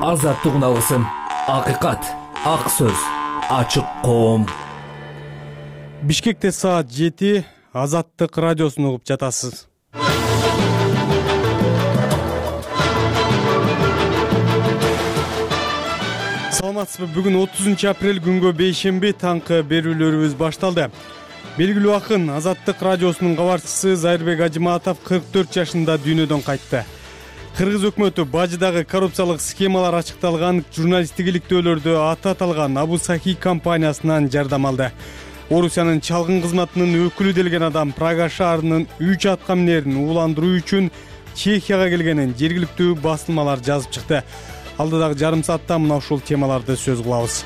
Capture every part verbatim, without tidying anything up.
азаттык алгысым, акыйкат, ак сөз, ачык коом. Бишкекте саат жети, Азаттык радиосун угуп жатасыз. Саламатсызбы? Бүгүн отузунчу апрель күнгө бейшемби таңкы берүүлөрүбүз башталды. Белгилүү акын Азаттык радиосунун кабарчысы Зайырбек Ажыматов кырк төрт жашында дүйнөдөн кайтты. Кыргыз өкмөтү бажыдагы коррупциялык схемалар ачыкталган журналисттик иликтөөлөрдү аты аталган Абу Сахи компаниясынан жардам алды. Орусиянын чалгын кызматынын өкүлү делген адам Прага шаарынын үч аткаминерин ууландыруу үчүн Чехияга келгенин жергиликтүү басылмалар жазып чыкты. Алдыдагы жарым саатта мына ушул темаларды сөз кылабыз.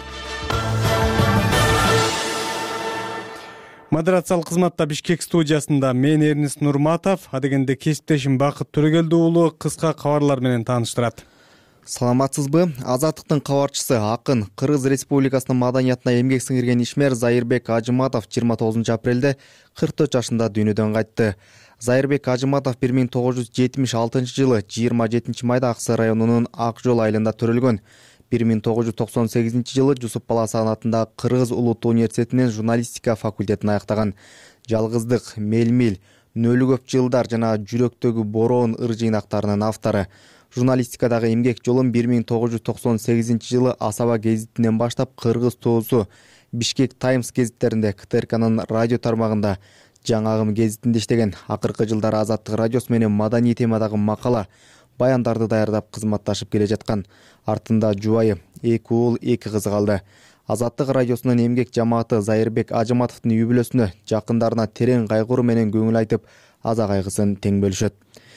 Модерациялык кызматта Бишкек студиясында мен Эрнис Нурматов, адегенде кесиптешим Бакыт Төрөгелди уулу кыска кабарлар менен тааныштырат. Саламатсызбы? Азаттыктын кабарчысы акын Кыргыз Республикасынын маданиятына эмгек сиңирген ишмер Зайырбек Ажыматов жыйырма тогузунчу апрелде кырк төрт жашында дүйнөдөн кайтты. Зайырбек Ажыматов бир миң тогуз жүз жетимиш алтынчы жылы жыйырма жетинчи майда Аксы районунун Ак жол айылында төрөлгөн. бир миң тогуз жүз токсон сегизинчи жылы Жусуп Баласан атындагы Кыргыз улуттук университетинин журналистика факультетин аяктаган. Жалгыздык, Мелмил, Нөлү көп жылдар жана Жүрөктөгү бороон ыр жыйнактарынын автору. Журналистикадагы эмгек жолун бир миң тогуз жүз токсон сегизинчи жылы Асаба гезитинен баштап Кыргыз Тоосу, Бишкек Таймс гезиттеринде, К Т Р К'нын радио тармагында, Жаңы агым гезитинде иштеген. Акыркы жылдары Азаттык радиосу менен маданий темадагы макала, баяндарды даярдап кызматташып келе жаткан. Артында жубайы, эки уул, эки кызы калды. Азаттык радиосунун эмгек жамааты Зайырбек Ажыматовдун үй бүлөсүнө, жакындарына терең кайгыруу менен көңүл айтып, аза кайгысын тең бөлүшөт.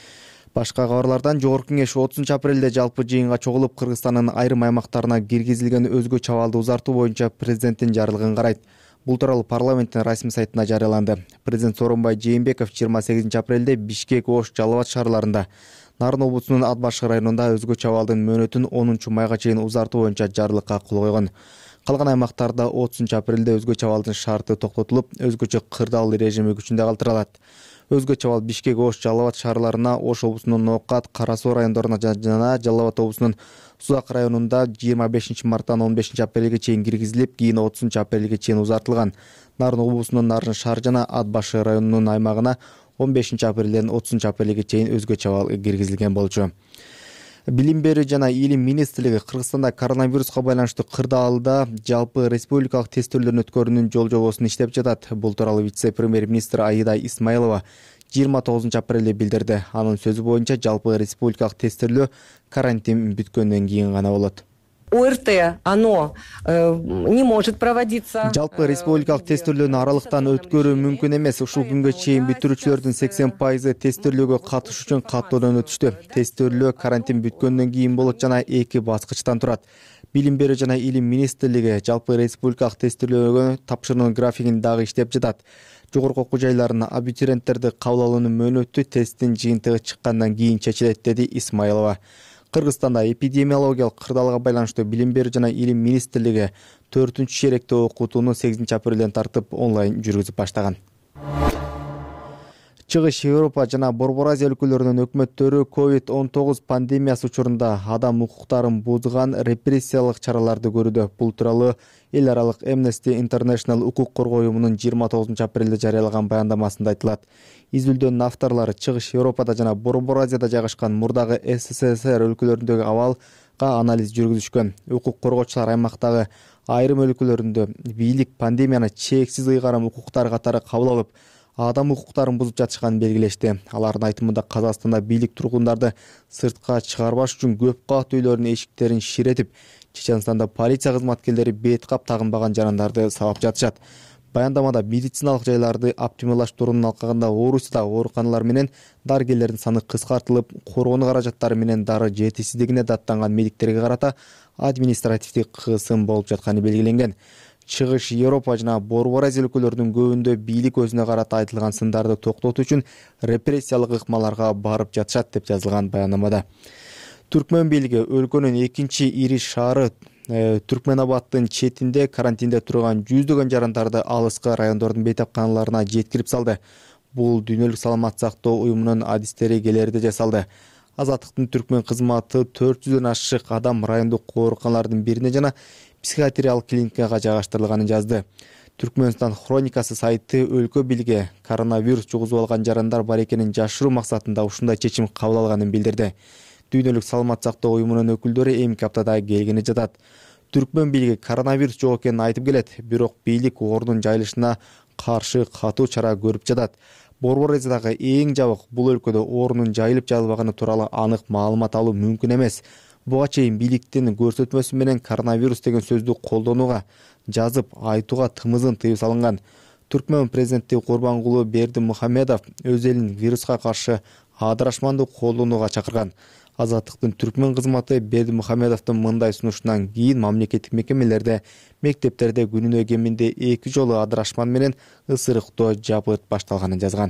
Башка кабарлардан Жогорку Кеңеш отузунчу апрелде жалпы жыйынга чогулуп Кыргызстандын айрым аймактарына киргизилген өзгө чабалды узартуу боюнча президенттин жарлыгын карайт. Бул тууралуу парламенттин расмий сайтына жарыяланды. Президент Сооронбай Жээнбеков жыйырма сегизинчи апрелде Бишкек, Ош, Жалал Абад шаарларында, Нарын облусунун Ат Башкы районунда өзгө чабалдын мөөнөтүн онунчу майга чейин узартуу боюнча жарлыкка кол койгон. Калган аймактарда отузунчу апрелде өзгө чабалдын шарты токтотулуп, өзгөчө кырдаал режими күчүндө калтырылат. Өзгө чабал Бишкек, Ош, Жалал Абад шаарларына, Ош облусунун Ноокат, Кара Суу райондоруна жана Жалал Абад облусунун Сузак районунда жыйырма бешинчи марттан он бешинчи апрелге чейин киргизилип, кийин отузунчу апрелге чейин узартылган. Нарын облусунун Нарын шаар жана Ат Башкы районунун аймагына он бешинчи апрелден отузунчу апрелге чейин өзгө чабал киргизилген болчу. Билим берүү жана илим министрлиги Кыргызстанда коронавируска байланыштуу кырдаалда жалпы республикалык тестөөлөрдүн өткөрүүнүн жол жобосун иштеп жатат. Бул тууралуу вице-премьер-министр Аида Исмаилова жыйырма тогузунчу апрелде билдирди. Анын сөзү боюнча жалпы республикалык тестөөлөө карантин бүткөндөн кийин гана болот. ОРТ, оно э, не может проводиться. Жалпы республикалык тестөөлөөнү аралыктан өткөрүү мүмкүн эмес. Ушул күнгө чейин бүтүрүүчүлөрдүн сексен пайызы тестөөлөөгө катышуу үчүн каттоодон өтүштү. Тестөөлөө карантин бүткөндөн кийин болот жана эки баскычтан турат. Билим берүү жана илим министрлиги жалпы республикалык тестөөлөөгө тапшыруунун графигин дагы иштеп жатат. Жогорку окуу жайларына абитуриенттерди кабыл алуунун мөөнөтү тесттин жыйынтыгы чыккандан кийин чечилет, деди Исмаилова. Кыргызстанда эпидемиологиялык кырдаалга байланыштуу Билим берүү жана илим министрлиги төртүнчү шеректе окутууну сегизинчи апрелден тартып онлайн жүргүзүп баштаган. Чыгыш Европа жана Борбор Азия өлкөлөрүнүн өкмөттөрү ковид он тогуз пандемиясы учурунда адам укуктарын бузган репрессиялык чараларды көрүүдө. Бул тууралуу эл аралык Amnesty International укук коргоо уюмунун жыйырма тогузунчу апрелде жарыялаган баяндамасында айтылат. Изилдөөнүн авторлору Чыгыш Европада жана Борбор Азияда жайгашкан мурдагы С С С Р өлкөлөрүндөгү абалга анализ жүргүзүшкөн. Укук коргоочулар аймактагы айрым өлкөлөрүндө бийлик пандемияны чексиз ыйгарым укуктар катары кабыл алып, адам укуктарын бузуп жатышканын белгилешти. Алардын айтымында Казакстанда бийлик тургундарды сыртка чыгарбаш үчүн көп кат үйлөрүнүн эшиктерин ширетип, Чеченстанда полиция кызматкерлери бет кап тагынбаган жарандарды сабап жатышат. Баяндамада медициналык жайларды оптималдаштыруунун алкагында Орусияда ооруканалар менен дарыгерлердин саны кыскартылып, коргонуу каражаттары менен дары жетишсиздигине даттанган медиктерге карата административдик кысым болуп жатканы белгиленген. Чыгыш Европа жана Борбор Азия өлкөлөрүнүн көбүндө бийлик өзүнө карата айтылган сындарды токтотуу үчүн репрессиялык ыкмаларга барып жатышат деп жазылган баяндамада. Түркмөн бийлиги өлкөнүн экинчи ири шаары Түркменабадтын четинде карантинде турган жүздөгөн жарандарды алыскы райондордун бейтапканаларына жеткирип салды. Бул дүйнөлүк саламат сактоо уюмунун адистери келерде жасалды. Азаттыктын түркмен кызматы төрт жүздөн ашык адам райондук ооруканалардын бирине жана психиатриялык клиникага жайгаштырылганын жазды. Түркмөнстан хроникасы сайты өлкө бийлиги коронавирус жугузуп алган жарандар бар экенин жашыруу максатында ушундай чечим кабыл алганын билдирди. Дүйнөлүк саламат сактоо уюмунун өкүлдөрү эмки аптада келгени жатат. Түркмөн бийлиги коронавирус жок экенин айтып келет, бирок бийлик оорунун жайылышына каршы катуу чара көрүп жатат. Борбор Азиядагы эң жабык бул өлкөдө оорунун жайылып жайылбаганы тууралуу анык маалымат алуу мүмкүн эмес. Буга чейин бийликтин көрсөтмөсү менен коронавирус деген сөздү колдонууга, жазып айтууга тымызын тыюу салынган. Түркмөн президенти Курбангулуу Бердимухамедов өз элин вируска каршы адырашманды колдонууга чакырган. Азаттыктын түркмөн кызматы Бердимухамедовдун мындай сунушунан кийин мамлекеттик мекемелерде, мектептерде күнүнө кеминде эки жолу адырашман менен ысырыктоо жабыт башталганын жазган.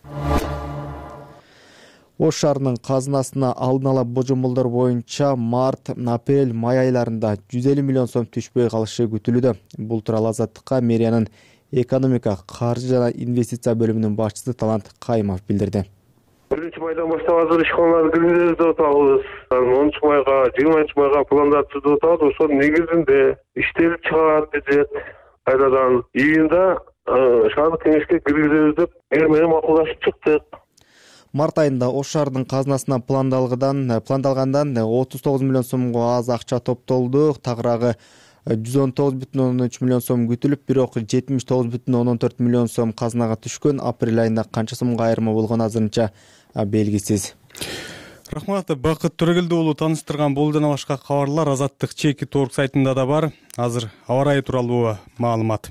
Ош шаарынын казынасына алдын ала божомолдор боюнча март, апрель, май айларында жүз элүү миллион сом түшпөй калышы күтүлүүдө. Бул тууралуу Азаттыкка мэриянын экономика, каржы жана инвестиция бөлүмүнүн башчысы Талант Кайымов билдирди. биринчи майдан баштап азыр ишканаларды киргизебиз деп атабыз. онунчу майга, жыйырманчы майга пландарды түзүп атабыз. Ошонун негизинде иштелип чыгат бюджет. Кайрадан июнда шаардык кеңешке киргизебиз деп эр менен макулдашып чыктык. Март айында Ош шаарынын казынасына пландалган пландалгандан отуз тогуз миллион сомго аз акча топтолду. Тагыраагы жүз он тогуз бүтүн ондон үч миллион сом күтүлүп, бирок жетимиш тогуз бүтүн ондон төрт миллион сом казынага түшкөн. Апрель айында канча сомго айырма болгону азырынча белгисиз. Рахмат, Бакыт Төрөгелди уулу тааныштырган бул жана башка кабарлар Азаттык чеки торг сайтында да бар. Азыр аба ырайы тууралуу маалымат.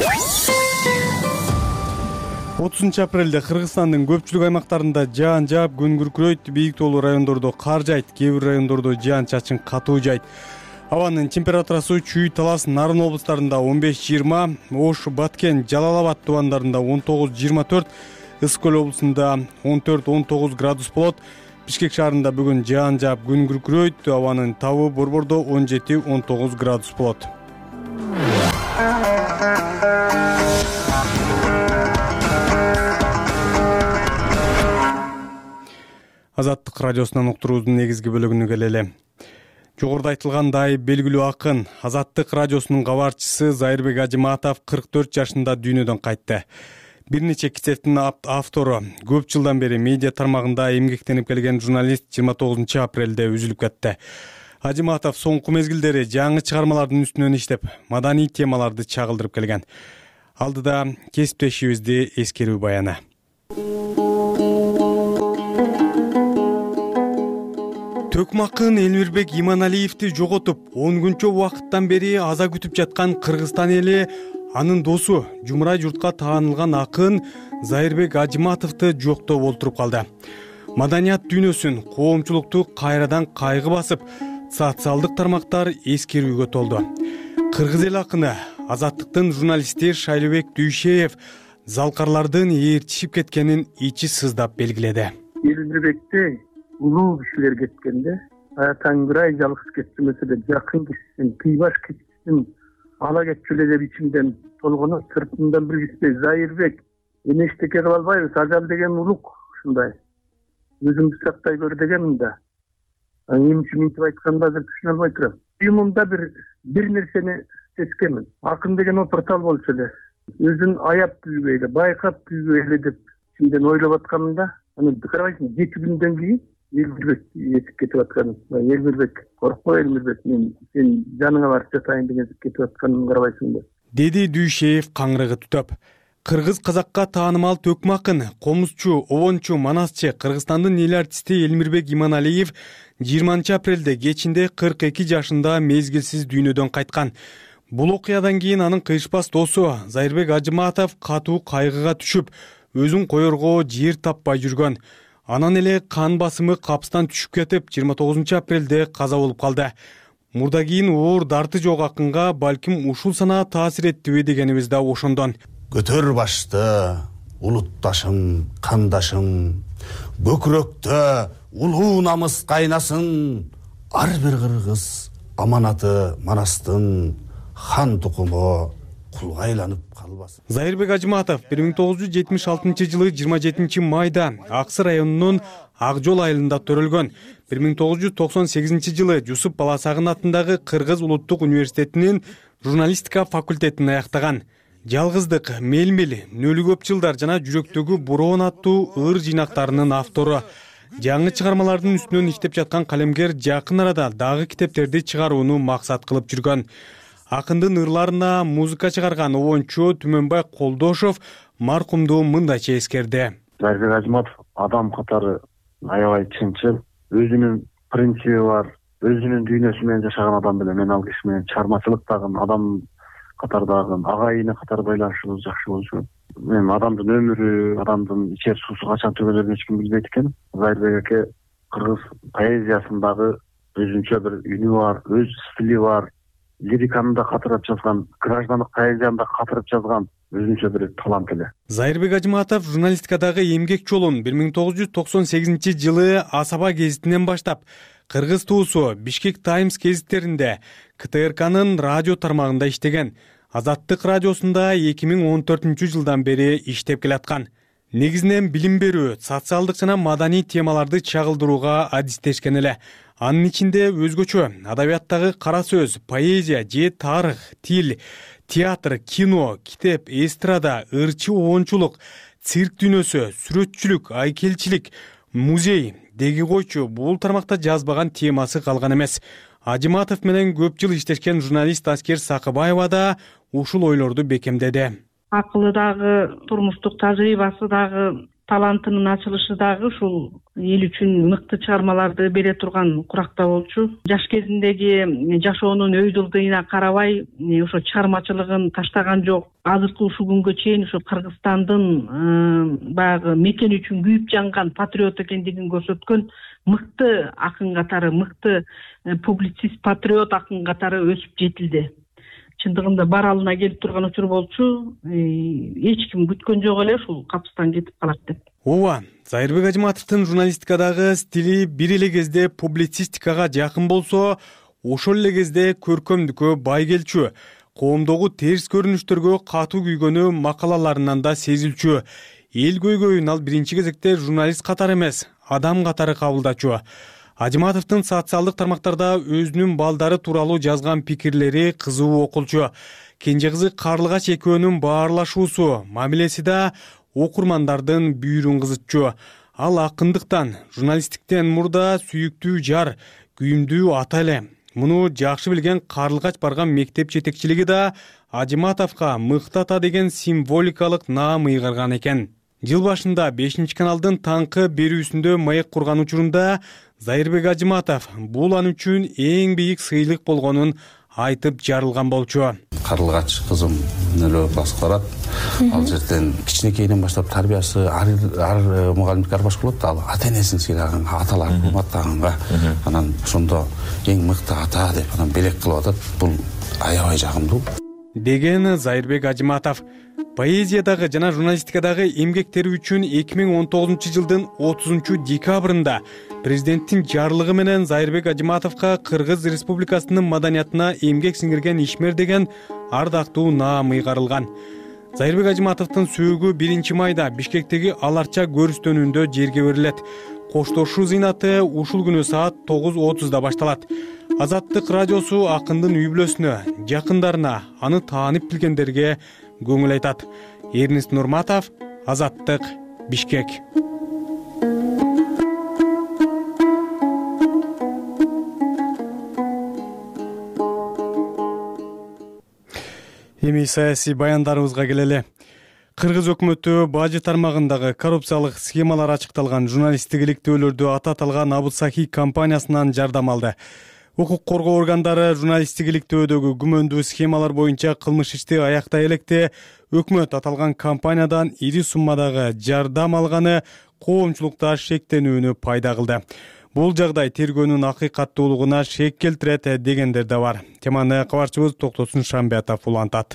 отузунчу апрелде Кыргызстандын көпчүлүк аймактарында жаан жаап, күн күркүрөйт, бийик тоолуу райондордо кар жайт, кээ бир райондордо жаан чачын катуу жайт. Абанын температурасы Чүй, Талас, Нарын облустарында он беш жыйырма, Ош, Баткен, Жалал Абад тубандарында он тогуз жыйырма төрт, Ысык көл облусунда он төрт он тогуз градус болот. Бишкек шаарында бүгүн жаан жаап, күн күркүрөйт, абанын табы Борбордо он жети он тогуз градус болот. Азаттык радиосунан уктуруубуздун негизги бөлүгүнө келели. Жогоруда айтылгандай, белгилүү акын, Азаттык радиосунун кабарчысы Зайырбек Ажыматов кырк төрт жашында дүйнөдөн кайтты. Бир нече китептин автору, көп жылдан бери медиа тармагында эмгектенип келген журналист жыйырма тогузунчу апрелде үзүлүп кетти. Ажыматов соңку мезгилдери жаңы чыгармалардын үстүнөн иштеп, маданий темаларды чагылдырып келген. Алдыда кесиптешибизди эскерүү баяны. Төкмакын Элмирбек Иманалиевди жоготуп, он күнчө убакыттан бери аза күтүп жаткан Кыргызстан эли анын досу, жумурай журтка таанылган акын Зайырбек Ажыматовду жоктоп олтуруп калды. Маданият дүйнөсүн, коомчулукту кайрадан кайгы басып, социалдык тармактар эскерүүгө толду. Кыргыз эл акыны, Азаттыктын журналисти Шайлыбек Дүйшеев залкарлардын ээрчишип кеткенин ичи сыздап белгиледи. Элмирбекти улуу кишилер кеткенде, Таңгырай жалгыз кетмесе де жакын кишисин, кыйбаш кишисин ала кетчүлө деп ичимден толгону сыртымдан билгиспей Зайырбек эмештеке кыла албайбыз, ажал деген улук ушундай. Өзүмдү сактай көр дегенмин да. Эми үчүн мынтип айтканда азыр түшүнө албай турам. Уюмумда бир бир нерсени сезгенмин. Акын деген опуртал болчу эле. Өзүн аяп күйбөй эле, байкап күйбөй эле деп ичимден ойлоп атканымда, анан карабайсың, жети күндөн кийин Элмирбек этип кетип аткан. Элмирбек, коркпо Элмирбек, мен сен жаныңа барып жатайын деген кетип атканын карабайсың да. Деди Дүйшеев каңрыгы түтөп. Кыргыз казакка таанымал төкмакын, комузчу, обончу, манасчы Кыргызстандын эл артисти Элмирбек Иманалиев жыйырманчы апрелде кечинде кырк эки жашында мезгилсиз дүйнөдөн кайткан. Бул окуядан кийин анын кыйышпас досу Зайырбек Ажыматов катуу кайгыга түшүп, өзүн коерго жер таппай жүргөн. Анан эле кан басымы капстан түшүп кетип, жыйырма тогузунчу апрелде каза болуп калды. Мурда кийин оор дарты жок акынга балким ушул санаа таасир эттиби дегенибиз да ошондон. Көтөр башты, улутташым, кандашым, көкүрөктө улуу намыс кайнасын, ар бир кыргыз аманаты манастын, хан тукуму кулга айланып калбасын. Зайырбек Ажыматов бир миң тогуз жүз жетимиш алтынчы жылы жыйырма жетинчи майда Аксы районунун Ак Жол айылында төрөлгөн. бир миң тогуз жүз токсон сегизинчи жылы Жусуп Баласагын атындагы Кыргыз улуттук университетинин журналистика факультетин аяктаган. Жалгыздык, Мелмел, Нөлү көп жылдар жана Жүрөктөгү бороон аттуу ыр жыйнактарынын автору. Жаңы чыгармалардын үстүнөн иштеп жаткан калемгер жакын арада дагы китептерди чыгарууну максат кылып жүргөн. Акындын ырларына музыка чыгарган обончу Түмөнбай Колдошов маркумду мындайча эскерди. Зайырбек Ажыматов адам катары аябай чынчыл, өзүнүн принциби бар, өзүнүн дүйнөсү менен жашаган адам беле. Мен ал киши менен чыгармачылыктагы адам катардагы агайыны катары байланышыбыз жакшы болчу. Мен адамдын өмүрү, адамдын ичер суусу качан түгөлөрүн эч ким билбейт экен. Зайырбек аке кыргыз поэзиясындагы өзүнчө бир үнү бар, өз стили бар, лириканы да катырып жазган, граждандык поэзияны да катырып жазган өзүнчө бир талант эле. Зайырбек Ажыматов журналистикадагы эмгек жолун бир миң тогуз жүз токсон сегизинчи жылы Асаба гезитинен баштап, Кыргыз туусу, Бишкек Таймс гезиттеринде, К Т Р К'нын радио тармагында иштеген. Азаттык радиосунда эки миң он төртүнчү жылдан бери иштеп келаткан. Негизинен билим берүү, социалдык жана маданий темаларды чагылдырууга адистешкен эле. Анын ичинде өзгөчө адабияттагы кара сөз, поэзия же тарых, тил, театр, кино, китеп, эстрада, ырчы обончулук, цирк дүйнөсү, сүрөтчүлүк, айкелчилик, музей деги койчу бул тармакта жазбаган темасы калган эмес. Ажыматов менен көп жыл иштешкен журналист Аскер Сакыбаева да ушул ойлорду бекемдеди. Акылы дагы, турмуштук тажрыйбасы дагы, талантынын ачылышы дагы ушул эл үчүн мыкты чыгармаларды бере турган куракта болчу. Жаш кезиндеги жашоонун өй жылдыйына карабай, ошо чыгармачылыгын таштаган жок. Азыркы ушул күнгө чейин ошо Кыргызстандын баягы мекен үчүн күйүп жанган патриот экендигин көрсөткөн мыкты акын катары, мыкты публицист, патриот акын катары өсүп жетилди. Чындыгында баралына келип турган учур болчу. Эч ким күткөн жок эле ушул капыстан кетип калат деп. Ооба, Зайырбек Ажыматовдун журналистикадагы стили бир эле кезде публицистикага жакын болсо, ошол эле кезде көркөмдүккө бай келчү. Коомдогу терс көрүнүштөргө катуу күйгөнү макалаларынан да сезилчү. Эл көйгөйүн ал биринчи кезекте журналист катары эмес, адам катары кабылдачу. Ажыматовдун социалдык тармактарда өзүнүн балдары тууралуу жазган пикирлери кызуу окулчу. Кенже кызы Карлыгач экөөнүн баарлашуусу, мамилеси да окурмандардын бүйүрүн кызытчу. Ал акындыктан, журналисттиктен мурда сүйүктүү жар, күйүмдүү ата эле. Муну жакшы билген Карлыгач барган мектеп жетекчилиги да Ажыматовго мыкты ата деген символикалык наам ыйгарган экен. Жыл башында бешинчи каналдын таңкы берүүсүндө маек курган учурунда Зайырбек Ажыматов бул ан үчүн эң бийик сыйлык болгонун айтып жарылган болчу. Карлыгач кызым нөлөө класска барат. Ал жерден кичинекейден баштап тарбиясы ар ар мугалимдик ар башка болот. Ал ата энесин сыйлаган, аталарын урматтаганга, анан ошондо эң мыкты ата деп анан белек кылып атат. Бул аябай жагымдуу деген Зайырбек Ажыматов. Поэзиядагы жана журналистикадагы эмгектери үчүн эки миң он тогузунчу жылдын отузунчу декабрында президенттин жарлыгы менен Зайырбек Ажыматовго Кыргыз Республикасынын маданиятына эмгек сиңирген ишмер деген ардактуу наам ыйгарылган. Зайырбек Ажыматовдун сөөгү биринчи майда Бишкектеги Аларча көрүстөнүндө жерге берилет. Коштошуу зыйнаты ушул күнү саат тогуз отузда башталат. Азаттык радиосу акындын үй бүлөсүнө, жакындарына, аны таанып билгендерге көңүл айтат. Эрнест Нурматов, Азаттык, Бишкек. Эми саясий баяндарыбызга келели. Кыргыз өкмөтү бажы тармагындагы коррупциялык схемалар ачыкталган журналисттик иликтөөлөрдү ата аталган Абу Сахи компаниясынан жардам алды. Укук коргоо органдары журналисттик иликтөөдөгү күмөндүү схемалар боюнча кылмыш ишти аяктай электе өкмөт аталган компаниядан ири суммадагы жардам алганы коомчулукта шектенүүнү пайда кылды. Бул жагдай тергөөнүн акыйкаттуулугуна шек келтирет дегендер да бар. Теманы кабарчыбыз Токтосун Шамбиатов улантат.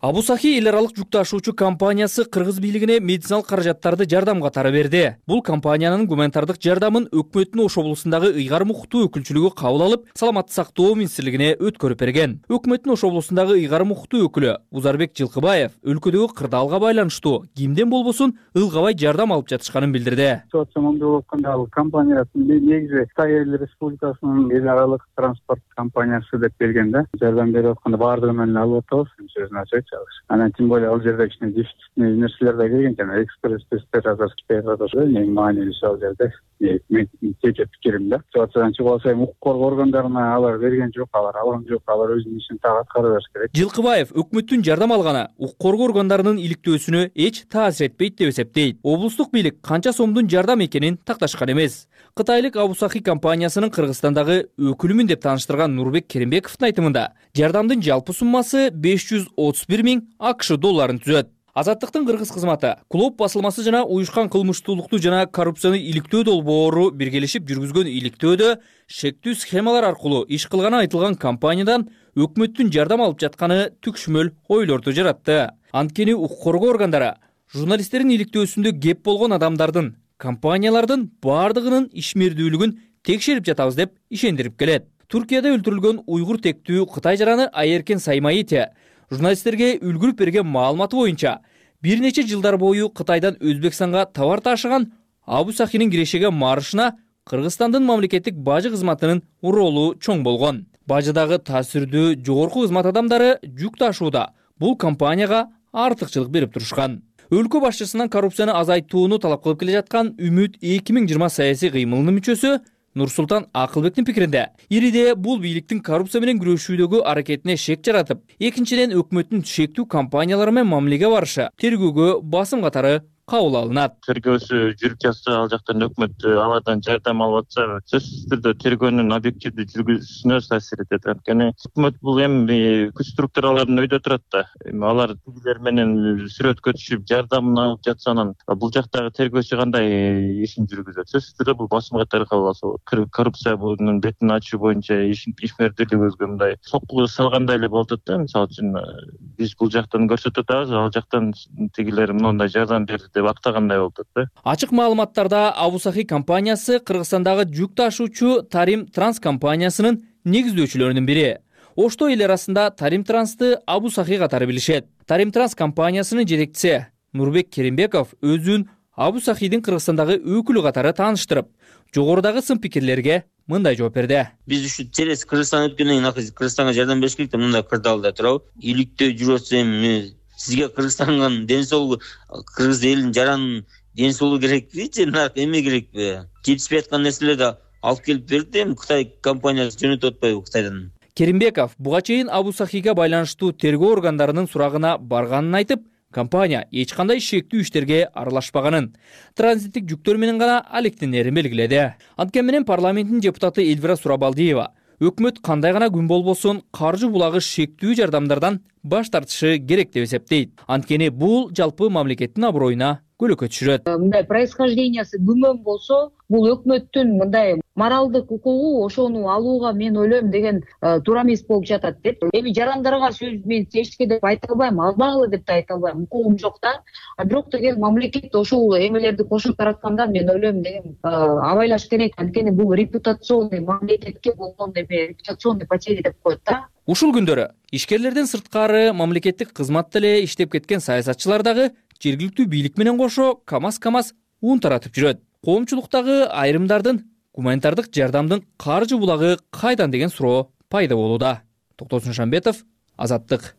Абусахи эл аралык жүк ташуучу компаниясы кыргыз бийлигине медициналык каражаттарды жардам катары берди. Бул компаниянын гуманитардык жардамын өкмөттүн Ош облусундагы ыйгар мукуктуу өкүлчүлүгү кабыл алып, саламаттык сактоо министрлигине өткөрүп берген. Өкмөттүн Ош облусундагы ыйгар мукуктуу өкүлү Узарбек Жылкыбаев өлкөдөгү кырдаалга байланыштуу кимден болбосун ылгабай жардам алып жатышканын билдирди. Ситуация мондой болуп атканда ал компаниясын негизи Кытай Эл Республикасынын эл аралык транспорт компаниясы деп берген да. Жардам берип атканда баардыгын эле алып атабыз, сөзүн ачайчы. Анан тем более ал жерде кичине дефицитный нерселер да келген экен. Экспресс тесттер азыр иштеп атат. Эң маанилүүсү ал жерде. Мен жеке пикирим да. Ситуациядан чыгып алсам, укук коргоо органдарына алар берген жок, алар алган жок, алар өзүнүн ишин так аткара бериш керек. Жылкыбаев өкмөттүн жардам алганы укук коргоо органдарынын иликтөөсүнө эч таасир этпейт деп эсептейт. Облустук бийлик канча сомдун жардам экенин такташкан эмес. Кытайлык Абусахи компаниясынын Кыргызстандагы өкүлүмүн деп тааныштырган Нурбек Керимбековдун айтымында, жардамдын жалпы суммасы беш жүз отуз бир миң АКШ долларын түзөт. Азаттыктын кыргыз кызматы клуб басылмасы жана уюшкан кылмыштуулукту жана коррупцияны иликтөө долбоору биргелешип жүргүзгөн иликтөөдө шектүү схемалар аркылуу иш кылганы айтылган компаниядан өкмөттүн жардам алып жатканы түкшмөл ойлорду жаратты. Анткени укук коргоо органдары журналисттердин иликтөөсүндө кеп болгон адамдардын, компаниялардын баардыгынын ишмердүүлүгүн текшерип жатабыз деп ишендирип келет. Туркияда өлтүрүлгөн уйгур тектүү Кытай жараны Айеркен Саймаити журналисттерге үлгүрүп берген маалыматы боюнча бир нече жылдар бою Кытайдан Өзбекстанга товар ташыган Абусахинин кирешеген маршына Кыргызстандын мамлекеттик бажы кызматынын ролу чоң болгон. Бажыдагы таасирдүү жогорку кызмат адамдары жүк ташууда бул компанияга артыкчылык берип турушкан. Өлкө башчысынан коррупцияны азайтууну талап кылып келе жаткан Үмүт эки миң жыйырма саясий кыймылынын мүчөсү Нурсултан Акылбектин пикиринде, ириде бул бийликтин коррупция менен күрөшүүдөгү аракетине шек жаратып, экинчиден өкмөттүн шектүү компаниялары менен мамилеге барышы тергөөгө басым катары кабыл алынат. Тергөөсү жүрүп жатса, ал жактан өкмөт алардан жардам алып атса, сөзсүз түрдө тергөөнүн объективдүү жүргүзүүсүнө таасир этет. Анткени өкмөт бул эми күч структураларынын өйдө турат да. Эми алар тигилер менен сүрөткө түшүп жардамын алып жатса, анан бул жактагы тергөөчү кандай ишин жүргүзөт? Сөзсүз түрдө бул басым катары кабыл алса болот. Коррупция бунун бетин ачуу боюнча ишмердүүлүгүбүзгө мындай сокку салгандай эле болот да. Мисалы үчүн биз бул жактан көрсөтүп атабыз, ал жактан тигилер мындай жардам берди деп актагандай болот да. Ачык маалыматтарда Абусахи компаниясы Кыргызстандагы жүк ташуучу Тарим Транс компаниясынын негиздөөчүлөрүнүн бири. Ошто эл арасында Тарим Трансты Абусахи катары билишет. Тарим Транс компаниясынын жетекчиси Нурбек Керимбеков өзүн Абусахидин Кыргызстандагы өкүлү катары тааныштырып, жогорудагы сын пикирлерге мындай жооп берди. Биз ушу через Кыргызстан өткөндөн кийин Кыргызстанга жардам бериш керек деп мындай кырдаалда турабы. Иликтөө жүрүп атсам, сизге Кыргызстанга ден соолугу, кыргыз элинин жаранын ден соолугу керекпи же нарк эме керекпи? Жетишпей аткан нерселерди алып келип берди, эми Кытай компаниясы жөнөтүп атпайбы Кытайдан? Керимбеков буга чейин Абусахига байланыштуу тергөө органдарынын сурагына барганын айтып, компания эч кандай шектүү иштерге аралашпаганын, транзиттик жүктөр менен гана алектенерин белгиледи. Анткени менен парламенттин депутаты Эльвира Сурабалдиева өкмөт кандай гана күн болбосун каржы булагы шектүү жардамдардан баш тартышы керек деп эсептейт. Анткени бул жалпы мамлекеттин аброюна көлөкө түшүрөт. Мындай происхождениясы күмөн болсо, бул өкмөттүн мындай моралдык укугу ошону алууга мен ойлойм деген туура эмес болуп жатат деп. Эми жарандарга сөз мен чечке деп айта албайм, албагыла деп да айта албайм, укугум жок да. Бирок деген мамлекет ошол эмелерди кошуп таратканда мен ойлойм деген абайлаш керек. Анткени бул репутационный мамлекетке болгон эме репутационный потеря деп коет да. Ушул күндөрү ишкерлерден сырткары мамлекеттик кызматта эле иштеп кеткен саясатчылар дагы жергиликтүү бийлик менен кошо камаз-камаз ун таратып жүрөт. Коомчулуктагы айрымдардын гуманитардык жардамдын каржы булагы кайдан деген суроо пайда болууда. Токтосун Шамбетов, Азаттык.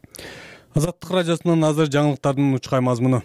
Азаттык радиосунун азыр жаңылыктардын учкай мазмуну.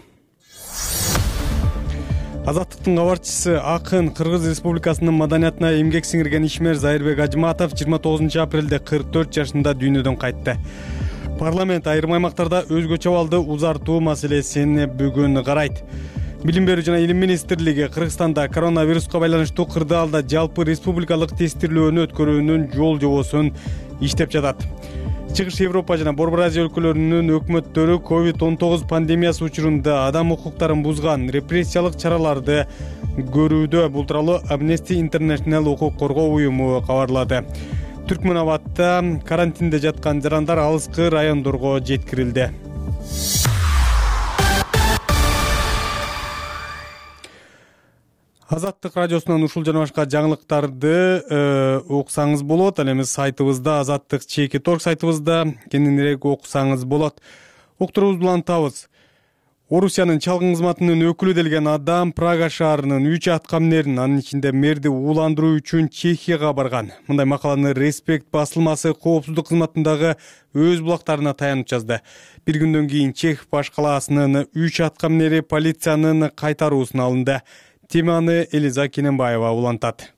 Азаттыктын кабарчысы акын Кыргыз Республикасынын маданиятына эмгек сиңирген ишмер Зайырбек Ажыматов жыйырма тогузунчу апрелде кырк төрт жашында дүйнөдөн кайтты. Парламент айрым аймактарда өзгөчө абалды узартуу маселесин бүгүн карайт. Билим берүү жана илим министрлиги Кыргызстанда коронавируска байланыштуу кырдаалда жалпы республикалык тестирлөөнү өткөрүүнүн жол жобосун иштеп жатат. Чыгыш Европа жана Борбор Азия өлкөлөрүнүн өкмөттөрү ковид он тогуз пандемиясы учурунда адам укуктарын бузган репрессиялык чараларды көрүүдө. Бул тууралуу Amnesty International укук коргоо уюму кабарлады. Түркмөнабадта карантинде жаткан жарандар алыскы райондорго жеткирилди. Азаттык радиосунан ушул жана башка жаңылыктарды уксаңыз болот. Ал эми сайтыбызда, Азаттык чеки торг сайтыбызда кененирээк окусаңыз болот. Уктуруубузду улантабыз. Орусиянын чалгын кызматынын өкүлү делген адам Прага шаарынын үч аткаминерин, анын ичинде мэрди ууландыруу үчүн Чехияга барган. Мындай макаланы Респект басылмасы коопсуздук кызматындагы өз булактарына таянып жазды. Бир күндөн кийин Чех баш калаасынын үч аткаминери полициянын кайтаруусуна алынды. Теманы Элиза Кененбаева улантат.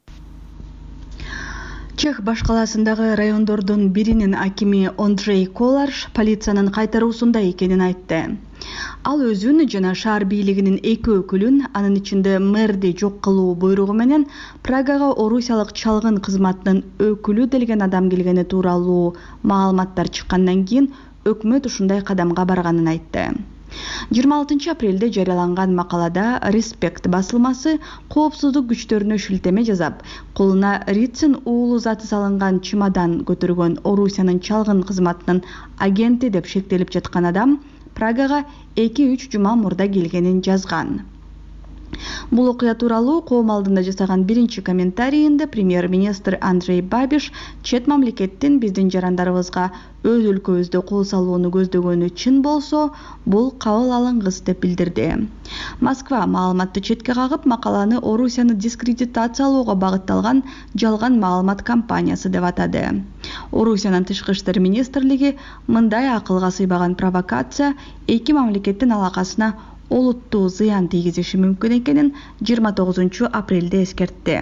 Чех баш калаасындагы райондордун биринин акими Андрей Коларш полициянын кайтаруусунда экенин айтты. Ал өзүн жана шаар бийлигинин эки өкүлүн, анын ичинде мэрди жок кылуу буйругу менен Прагага орусиялык чалгын кызматынын өкүлү делген адам келгени тууралуу маалыматтар чыккандан кийин өкмөт ушундай кадамга барганын айтты. жыйырма алтынчы апрелде жарыяланган макалада Респект басылмасы коопсуздук күчтөрүнө шилтеме жасап, колуна Рицин уулу заты салынган чемодан көтөргөн Орусиянын чалгын кызматынын агенти деп шектелип жаткан адам Прагага эки үч жума мурда келгенин жазган. Бул окуя тууралуу коом алдында жасаган биринчи комментарийинде премьер-министр Андрей Бабиш чет мамлекеттин биздин жарандарыбызга өз өлкөбүздө кол салууну көздөгөнү чын болсо, бул кабыл алынгыс деп билдирди. Москва маалыматты четке кагып, макаланы Орусияны дискредитациялоого багытталган жалган маалымат кампаниясы деп атады. Орусиянын тышкы иштер министрлиги мындай акылга сыйбаган провокация эки мамлекеттин алакасына олуттуу зыян тийгизиши мүмкүн экенин жыйырма тогузунчу апрелде эскертти.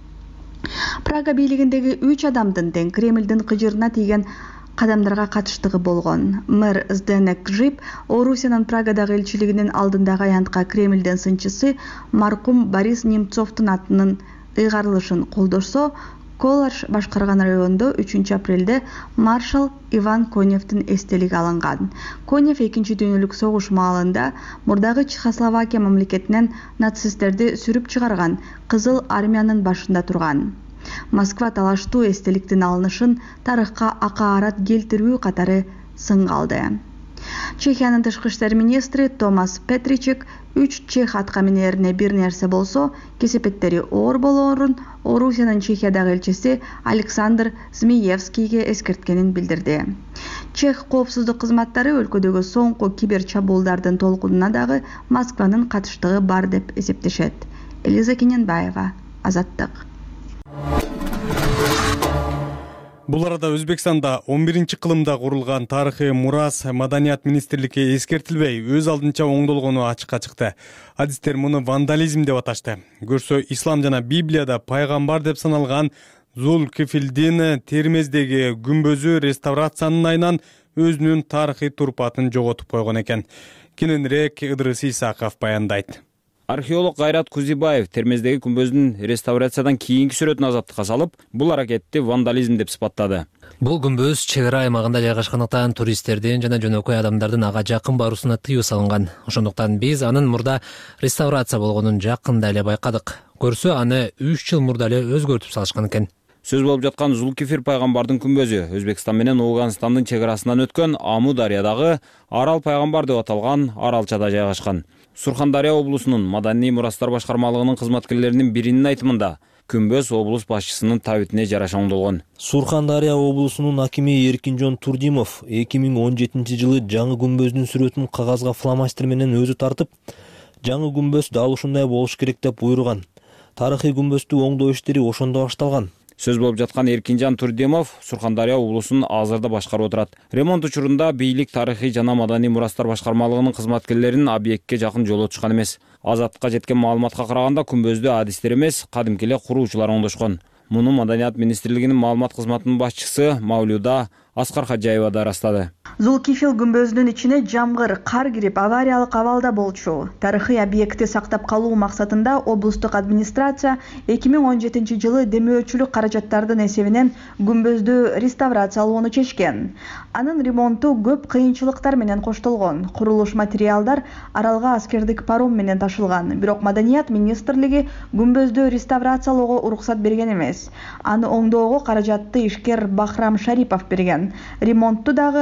Прага бийлигиндеги үч адамдын тең Кремлдин кыжырына тийген кадамдарга катыштыгы болгон. Мэр Зденек Жип Орусиянын Прагадагы элчилигинин алдындагы аянтка Кремлдин сынчысы маркум Борис Немцовдун атынын ыйгарылышын колдошсо, Коларш башкарган райондо үчүнчү апрелде маршал Иван Коневдин эстелиги алынган. Конев экинчи дүйнөлүк согуш маалында мурдагы Чехословакия мамлекетинен нацисттерди сүрүп чыгарган Кызыл армиянын башында турган. Москва талаштуу эстеликтин алынышын тарыхка акаарат келтирүү катары сынга алды. Чехиянын тышкы иштер министри Томас Петричек үч чех аткаминерине бир нерсе болсо, кесепеттери оор болоорун Орусиянын Чехиядагы элчиси Александр Змеевскийге эскерткенин билдирди. Чех коопсуздук кызматтары өлкөдөгү соңку кибер чабуулдардын толкунуна дагы Москванын катыштыгы бар деп эсептешет. Элиза Кененбаева, Азаттык. Бул арада Өзбекстанда он биринчи кылымда курулган тарыхый мурас маданият министрликке эскертилбей өз алдынча оңдолгону ачыкка чыкты. Адистер муну вандализм деп аташты. Көрсө, ислам жана Библияда пайгамбар деп саналган Зулкифилдин Термездеги күмбөзү реставрациянын айынан өзүнүн тарыхый турпатын жоготуп койгон экен. Кененирээк Ыдырыс Исаков баяндайт. Археолог Кайрат Кузибаев Термездеги күмбөздүн реставрациядан кийинки сүрөтүн Азаттыкка салып, бул аракетти вандализм деп сыпаттады. Бул күмбөз чек ара аймагында жайгашкандыктан туристтердин жана жөнөкөй адамдардын ага жакын баруусуна тыюу салынган. Ошондуктан биз анын мурда реставрация болгонун жакында эле байкадык. Көрсө, аны үч жыл мурда эле өзгөртүп салышкан экен. Сөз болуп жаткан Зулкифир пайгамбардын күмбөзү Өзбекстан менен Ооганстандын чек арасынан өткөн Аму дарыядагы Арал пайгамбар деп аталган аралчада жайгашкан. Сурхандария облусунун маданий мурастар башкармалыгынын кызматкерлеринин биринин айтымында, күмбөз облус башчысынын табитине жараша оңдолгон. Сурхандария облусунун акими Эркинжон Турдимов эки миң он жетинчи жылы жаңы күмбөздүн сүрөтүн кагазга фломастер менен өзү тартып, жаңы күмбөз дал ушундай болуш керек деп буйруган. Тарыхый күмбөздү оңдоо иштери ошондо башталган. Сөз болуп жаткан Эркинжан Турдимов Сурхандария облусун азырда башкарып отурат. Ремонт учурунда бийлик тарыхый жана маданий мурастар башкармалыгынын кызматкерлерин объектке жакын жолотушкан эмес. Азаттыкка жеткен маалыматка караганда күмбөздү адистер эмес, кадимки эле куруучулар оңдошкон. Муну Маданият министрлигинин маалымат кызматынын башчысы Маулюда Аскар Хаджаева да ырастады. Зулкифил күмбөзүнүн ичине жамгыр, кар кирип авариялык абалда болчу. Тарыхый объектти сактап калуу максатында облустук администрация эки миң он жетинчи жылы демөөчүлүк каражаттардын эсебинен күмбөздү реставрациялоону чечкен. Анын ремонту көп кыйынчылыктар менен коштолгон. Курулуш материалдар Аралга аскердик паром менен ташылган. Бирок Маданият министрлиги күмбөздү реставрациялоого уруксат берген эмес. Аны оңдоого каражатты ишкер Бахрам Шарипов берген. Ремонтту дагы анын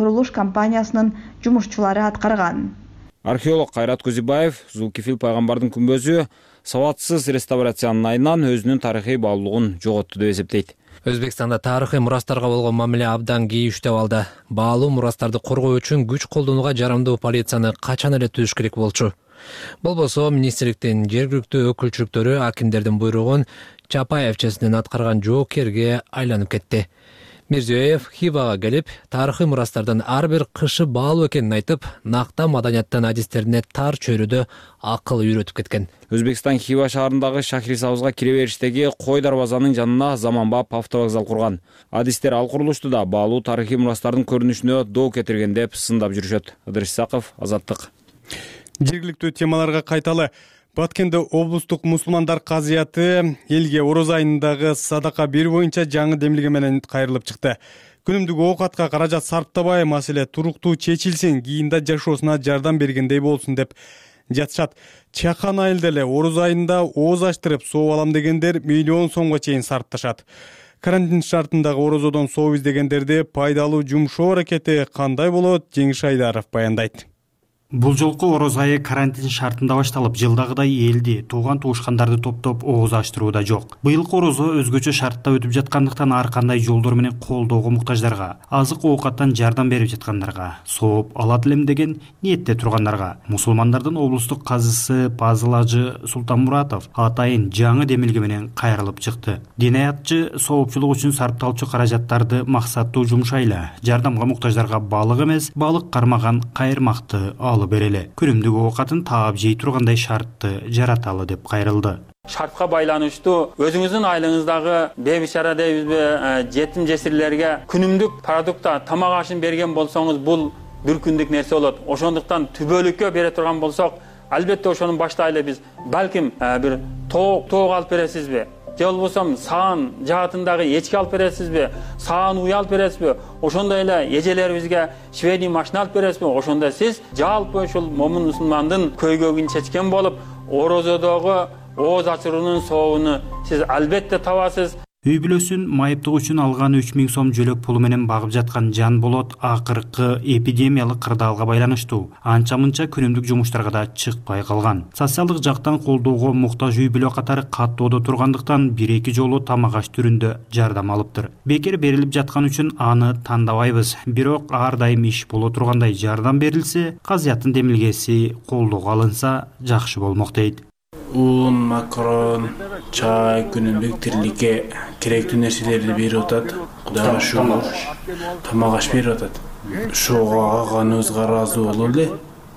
курулуш компаниясынын жумушчулары аткарган. Археолог Кайрат Кузибаев Зулкифил пайгамбардын күмбөзү сабатсыз реставрациянын айынан өзүнүн тарыхый баалуулугун жоготту деп эсептейт. Өзбекстанда тарыхый мурастарга болгон мамиле абдан кейиштеп алды. Баалуу мурастарды коргоо үчүн күч колдонууга жарамдуу полицияны качан эле түзүш керек болчу. Болбосо министрликтин жергиликтүү өкүлчүлүктөрү акимдердин буйругун Чапаевчесинен аткарган жоокерге айланып кетти. Мирзиёев Хивага келип, тарыхый мурастардын ар бир кышы баалуу экенин айтып, накта маданияттын адистерине тар чөйрөдө акыл үйрөтүп кеткен. Өзбекстан Хива шаарындагы Шахрисабызга кире бериштеги Кой дарбазанын жанына заманбап автовокзал курган. Адистер ал курулушту да баалуу тарыхый мурастардын көрүнүшүнө доо кетирген деп сындап жүрүшөт. Ыдырыс Исаков, Азаттык. Жергиликтүү темаларга кайталы. Баткенде облустук мусулмандар казыяты элге ороз айындагы садака берүү боюнча жаңы демилге менен кайрылып чыкты. Күнүмдүк оокатка каражат сарптабай маселе туруктуу чечилсин, кийинде жашоосуна жардам бергендей болсун деп жатышат. Чакан айылда эле ороз айында ооз ачтырып сооп алам дегендер миллион сомго чейин сарпташат. Карантин шартындагы орозодон сооп издегендерди пайдалуу жумшоо аракети кандай болот? Жеңиш Айдаров баяндайт. Бул жолку ороз айы карантин шартында башталып, жылдагыдай элди, тууган туушкандарды топтоп ооз ачтырууда жок. Быйылкы орозо өзгөчө шартта өтүп жаткандыктан ар кандай жолдор менен колдоого муктаждарга, азык оокаттан жардам берип жаткандарга, сооп алат элем деген ниетте тургандарга. Мусулмандардын облустук казысы Пазыл Ажы Султанмуратов атайын жаңы демилге менен кайрылып чыкты. Динаятчы соопчулук үчүн сарпталчу каражаттарды максаттуу жумшайлы, жардамга муктаждарга балык эмес, балык кармаган кайырмакты алып берели. Күнүмдүк оокатын таап жей тургандай шартты жараталы деп кайрылды. Шартка байланыштуу өзүңүздүн айлыңыздагы бебичара дейбизби, жетим жесирлерге күнүмдүк продукта тамак ашын берген болсоңуз, бул бир күндүк нерсе болот. Ошондуктан түбөлүккө бере турган болсок, албетте ошонун баштайлы биз. Балким бир тоок тоок алып бересизби? Же болбосо саан жаатындагы эчки алып бересизби? Саан уй алып бересизби? Ошондой эле эжелерибизге швейный машина алып бересизби? Ошондо сиз жалпы ушул момун мусулмандын көйгөйүн чечкен болуп, орозодогу ооз ачыруунун сообуну сиз албетте табасыз. Үй бүлөсүн майыптык үчүн алган үч миң сом жөлөк пулу менен багып жаткан Жан Болот акыркы эпидемиялык кырдаалга байланыштуу анча-мынча күнүмдүк жумуштарга да чыкпай калган. Социалдык жактан колдоого муктаж үй бүлө катары каттоодо тургандыктан бир эки жолу тамак аш түрүндө жардам алыптыр. Бекер берилип жаткан үчүн аны тандабайбыз. Бирок ар дайым иш боло тургандай жардам берилсе, казыяттын демилгеси колдоого алынса жакшы болмок дейт. Un, макарон, чай, күнүмдүк тириликке керектүү нерселерди берип атат. Кудайга шүгүр. Тамак аш берип атат. Ошого алганыбызга ыраазы болуп эле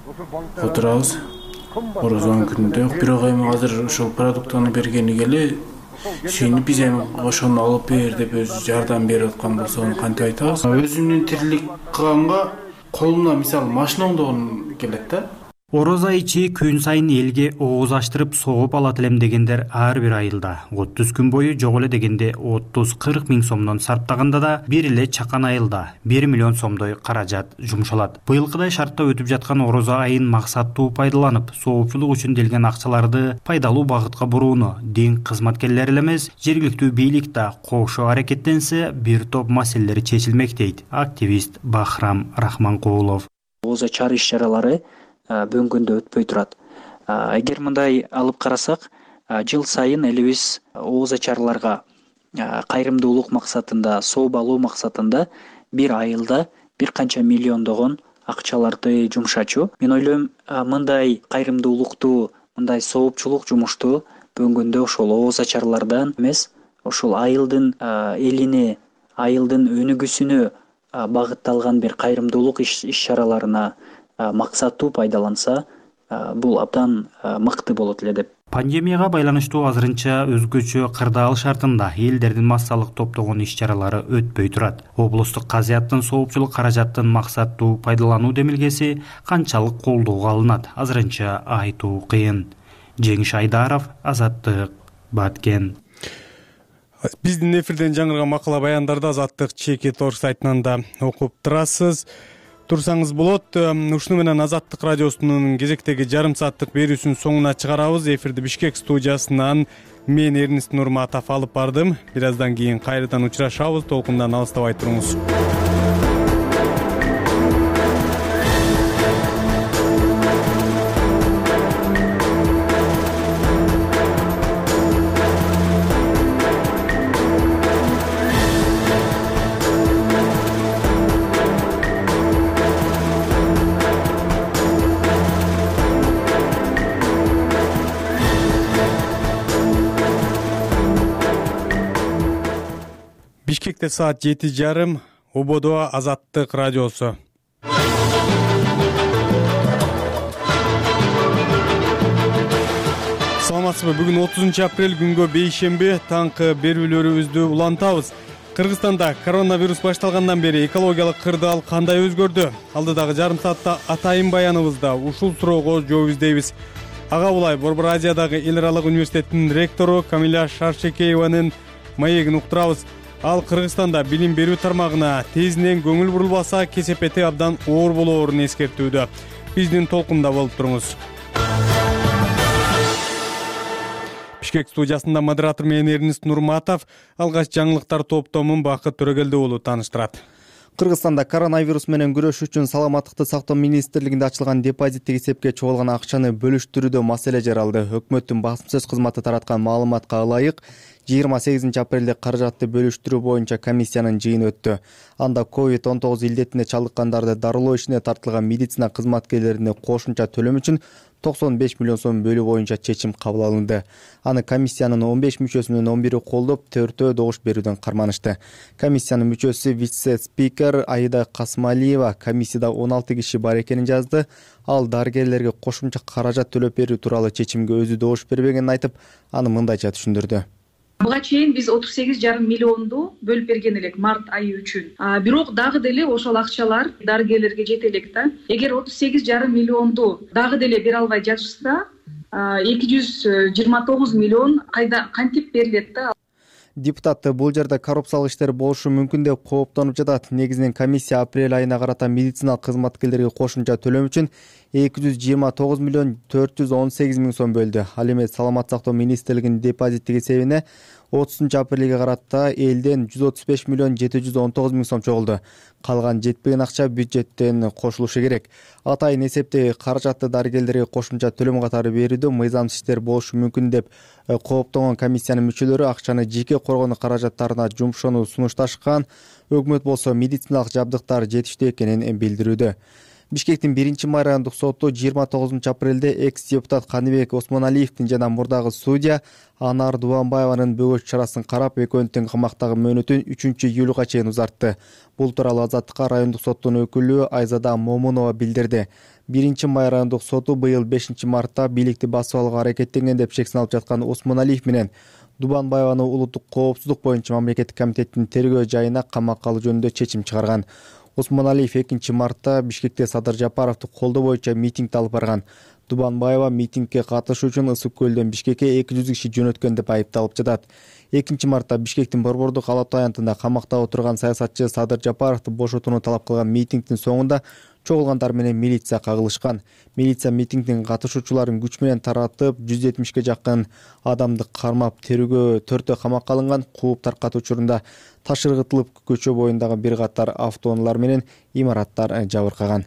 отурабыз. Орозонун күнүндө бирок эми азыр ушул продуктаны бергениге эле сүйүнүп биз эми ошону алып бер деп өзү жардам берип аткан болсо аны кантип айтабыз? Өзүмдүн тирилик кылганга колумна мисалы машина оңдогон келет да. Ороз айчы күн сайын элге ооз ачтырып сооп алат элем дегендер ар бир айылда отуз күн бою жок эле дегенде отуз кырк миң сомдон сарптаганда да бир эле Чакан айылда бир миллион сомдой каражат жумшалат. Быйылкыдай шартта өтүп жаткан ороз айын максаттуу пайдаланып, соопчулук үчүн делген акчаларды пайдалуу багытка бурууну дин кызматкерлери эле эмес, жергиликтүү бийлик да кошо аракеттенсе, бир топ маселелер чечилмек дейт активист Бахрам Рахманкулов. Ооз ачар иш-чаралары бөнгөндө өтпөй турат. Эгер мындай алып карасак, жыл сайын элибиз ооз ачарларга кайрымдуулук максатында, сооп алуу максатында бир айылда бир канча миллиондогон акчаларды жумшачу. Мен ойлойм, мындай кайрымдуулукту, мындай соопчулук жумушту бөнгөндө ошол ооз ачарлардан эмес, ошол айылдын элине, айылдын өнүгүүсүнө багытталган бир кайрымдуулук иш-чараларына максаттуу пайдаланса, бул абдан мыкты болот эле деп. Пандемияга байланыштуу азырынча өзгөчө кырдаал шартында элдердин массалык топтогон иш-чаралары өтпөй турат. Облустук казыяттын соопчулук каражаттын максаттуу пайдалануу демилгеси канчалык колдоого алынат, азырынча айтуу кыйын. Жеңиш Айдаров, Азаттык, Баткен. Биздин эфирден жаңырган макала баяндарды Азаттык Чеки Торг сайтынан да окуп турасыз. Турсаңыз болот. Ушуну менен Азаттык радиосунун кезектеги жарым сааттык берүүсүнүн соңуна чыгарабыз. Эфирди Бишкек студиясынан мен Эрнест Нурматов алып бардым. Бир аздан кийин кайрадан учурашабыз. Толкундан алыстабай туруңуз. Бишкекте саат жети жарым. Ободо Азаттык радиосу. Саламатсызбы? Бүгүн отузунчу апрель күнгө бейшемби таңкы берүүлөрүбүздү улантабыз. Кыргызстанда коронавирус башталгандан бери экологиялык кырдаал кандай өзгөрдү? Алдыдагы жарым саатта атайын баяныбызда ушул суроого жооп издейбиз. Ага булай Борбор Азиядагы эл аралык университеттин ректору Камиля Шаршекееванын маегин уктурабыз. Ал Кыргызстанда билим берүү тармагына тезинен көңүл бурулбаса кесепети абдан оор болоорун эскертүүдө. Биздин толкунда болуп туруңуз. Бишкек студиясында модератор менен Эрнист Нурматов, алгач жаңылыктар топтомун Бакыт Төрөгелди уулу тааныштырат. Кыргызстанда коронавирус менен күрөш үчүн саламаттыкты сактоо министрлигинде ачылган депозиттик эсепке чогулган акчаны бөлүштүрүүдө маселе жаралды. Өкмөттүн басым сөз кызматы тараткан маалыматка ылайык, жыйырма сегизинчи апрелде каражатты бөлүштүрүү боюнча комиссиянын жыйыны өттү. Анда ковид он тогуз илдетине чалдыккандарды дарылоо ишине тартылган медицина кызматкерлерине кошумча төлөм үчүн токсон беш миллион сом бөлүү боюнча чечим кабыл алынды. Аны комиссиянын он беш мүчөсүнүн он бири колдоп, төртөө добуш берүүдөн карманышты. Комиссиянын мүчөсү вице-спикер Аида Касмалиева комиссияда он алты киши бар экенин жазды. Ал дарыгерлерге кошумча каражат төлөп берүү тууралуу чечимге өзү добуш бербегенин айтып, аны мындайча түшүндүрдү. Буга чейин биз отуз сегиз жарым миллионду бөлүп берген элек март айы үчүн. Бирок дагы деле ошол акчалар дарыгерлерге жете элек да. Эгер отуз сегиз жарым миллионду дагы деле бере албай жатышса, эки жүз жыйырма тогуз миллион кайда кантип берилет да? Депутат бул жерде коррупциялык иштер болушу мүмкүн деп кооптонуп жатат. Негизинен комиссия апрель айына карата медициналык кызматкерлерге кошумча төлөм үчүн эки жүз жыйырма тогуз миллион төрт жүз он сегиз миң сом бөлдү. Ал эми саламат сактоо министрлигинин депозиттик эсебине отузунчу апрелге карата элден жүз отуз беш миллион жети жүз он тогуз миң сом чогулду. Калган жетпеген акча бюджеттен кошулушу керек. Атайын эсептеги каражатты дарыгерлерге кошумча төлөм катары берүүдө мыйзамсыз иштер болушу мүмкүн деп кооптонгон комиссиянын мүчөлөрү акчаны жеке коргонуу каражаттарына жумшоону сунушташкан. Өкмөт болсо медициналык жабдыктар жетиштүү экенин билдирүүдө. Бишкектин биринчи май райондук соту жыйырма тогузунчу апрелде экс-депутат Каныбек Осмоналиевдин жана мурдагы судья Анар Дубанбаеванын бөгөт чарасын карап, экөөнүн тең камактагы мөөнөтүн үчүнчү июлга чейин узартты. Бул тууралуу Азаттыкка райондук соттун өкүлү Айзада Момунова билдирди. биринчи май райондук соту быйыл бешинчи мартта бийликти басып алууга аракеттенген деп шек салып жаткан Осмоналиев менен Дубанбаеваны улуттук коопсуздук боюнча мамлекеттик комитеттин тергөө жайына камакка алуу жөнүндө чечим чыгарган. Осмоналиев экинчи мартта Бишкекте Садыр Жапаровду колдоо боюнча митингди алып барган. Дубанбаева митингге катышуу үчүн Ысык көлдөн Бишкекке эки жүз киши жөнөткөн деп айыпталып жатат. экинчи мартта Бишкектин Борбордук Алатуу аянтында камакта отурган саясатчы Садыр Жапаровду бошотууну талап кылган митингдин соңунда чогулгандар менен милиция кагылышкан. Милиция митингдин катышуучуларын күч менен таратып, жүз жетимишке жакын адамды кармап, терүүгө төртөө камакка алынган. Кууп таркатуу учурунда таш ыргытылып, көчө боюндагы бир катар автоунаалар менен имараттар жабыркаган.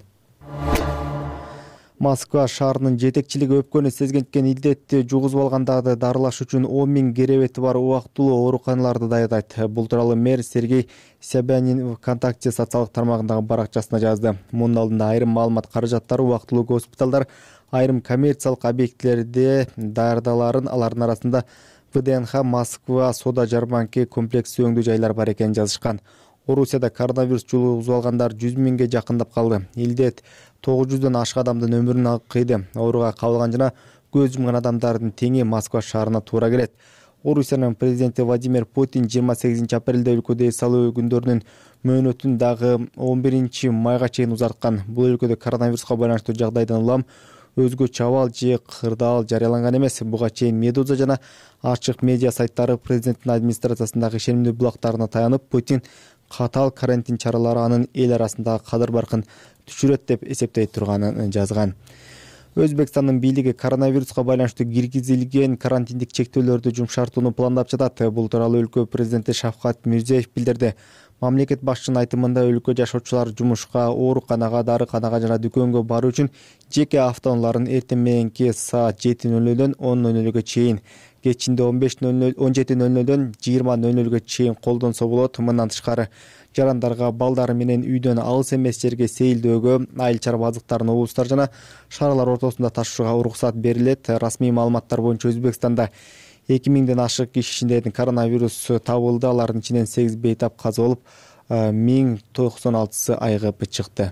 Москва шаарынын жетекчилиги өпкөнү сезгенткен илдетти жугузуп алгандарды дарылаш үчүн он миң керебети бар убактылуу ооруканаларды даярдайт. Бул тууралуу мэр Сергей Собянин ВКонтакте социалдык тармагындагы баракчасына жазды. Мунун алдында айрым маалымат каражаттары убактылуу госпиталдар, айрым коммерциялык объектилерде даярдаларын, алардын арасында ВДНХ, Москва, Сода Жарманки комплекс өңдүү жайлар бар экенин жазышкан. Орусияда коронавирус жугузуп алгандар жүз миңге жакындап калды. Илдет тогуз жүздөн ашык адамдын өмүрүн кыйды. Ооруга кабылган жана көз жумган адамдардын теңи Москва шаарына туура келет. Орусиянын президенти Владимир Путин жыйырма сегизинчи апрелде өлкөдө эс алуу күндөрүнүн мөөнөтүн дагы он биринчи майга чейин узарткан. Бул өлкөдө коронавируска байланыштуу жагдайдан улам өзгөчө абал же кырдаал жарыяланган эмес. Буга чейин Медуза жана ачык медиа сайттары президенттин администрациясындагы ишенимдүү булактарына таянып, Путин катаал карантин чаралары анын эл арасындагы кадыр баркын түшүрөт деп эсептей турганын жазган. Өзбекстандын бийлиги коронавируска байланыштуу киргизилген карантиндик чектөөлөрдү жумшартууну пландап жатат. Бул тууралуу өлкө президенти Шавкат Мирзиёев билдирди. Мамлекет башчынын айтымында өлкө жашоочулар жумушка, ооруканага, дарыканага жана дүкөнгө баруу үчүн жеке автоунааларын эртең мененки саат жети нөл нөлдөн он нөл нөлгө чейин, кечинде он беш нөл нөл он жети нөл нөлдөн жыйырма нөл нөлгө чейин колдонсо болот. Мындан тышкары жарандарга, балдары менен үйдөн алыс эмес жерге сейилдөөгө, айыл чарба азыктарын облустар жана шаарлар ортосунда ташуучуга уруксат берилет. Расмий маалыматтар боюнча Өзбекстанда эки миңден ашык кишинин коронавирус табылды. Алардын ичинен сегиз бейтап каза болуп, миң токсон алтысы айыгып чыкты.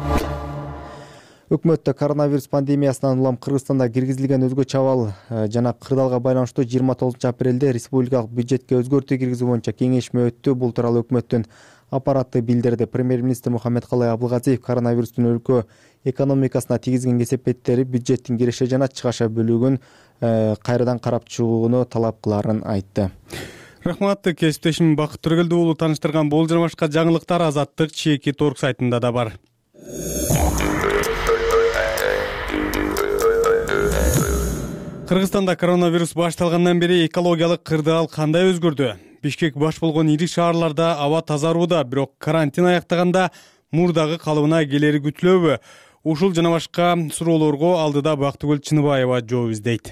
Өкмөттө коронавирус пандемиясынан улам Кыргызстанда киргизилген өзгөчө абал жана кырдаалга байланыштуу жыйырма тогузунчу апрелде республикалык бюджетке өзгөртүү киргизүү боюнча кеңешме өттү. Бул тууралуу өкмөттүн аппараты билдирди. Премьер-министр Мухаммедкалай Абылгазиев коронавирустун өлкө экономикасына тийгизген кесепеттери бюджеттин киреше жана чыгаша бөлүгүн кайрадан карап чыгууну талап кылаарын айтты. Рахмат, кесиптешим Бакыт Төрөгелдүү уулу тааныштырган бул жана башка жаңылыктар Азаттык чеки торг сайтында да бар. Кыргызстанда коронавирус башталгандан бери экологиялык кырдаал кандай өзгөрдү? Бишкек баш болгон ири шаарларда аба тазарууда, бирок карантин аяктаганда мурдагы калыбына келери күтүлөбү? Ушул жана башка суроолорго алдыда Бактыгүл Чыныбаева жооп издейт.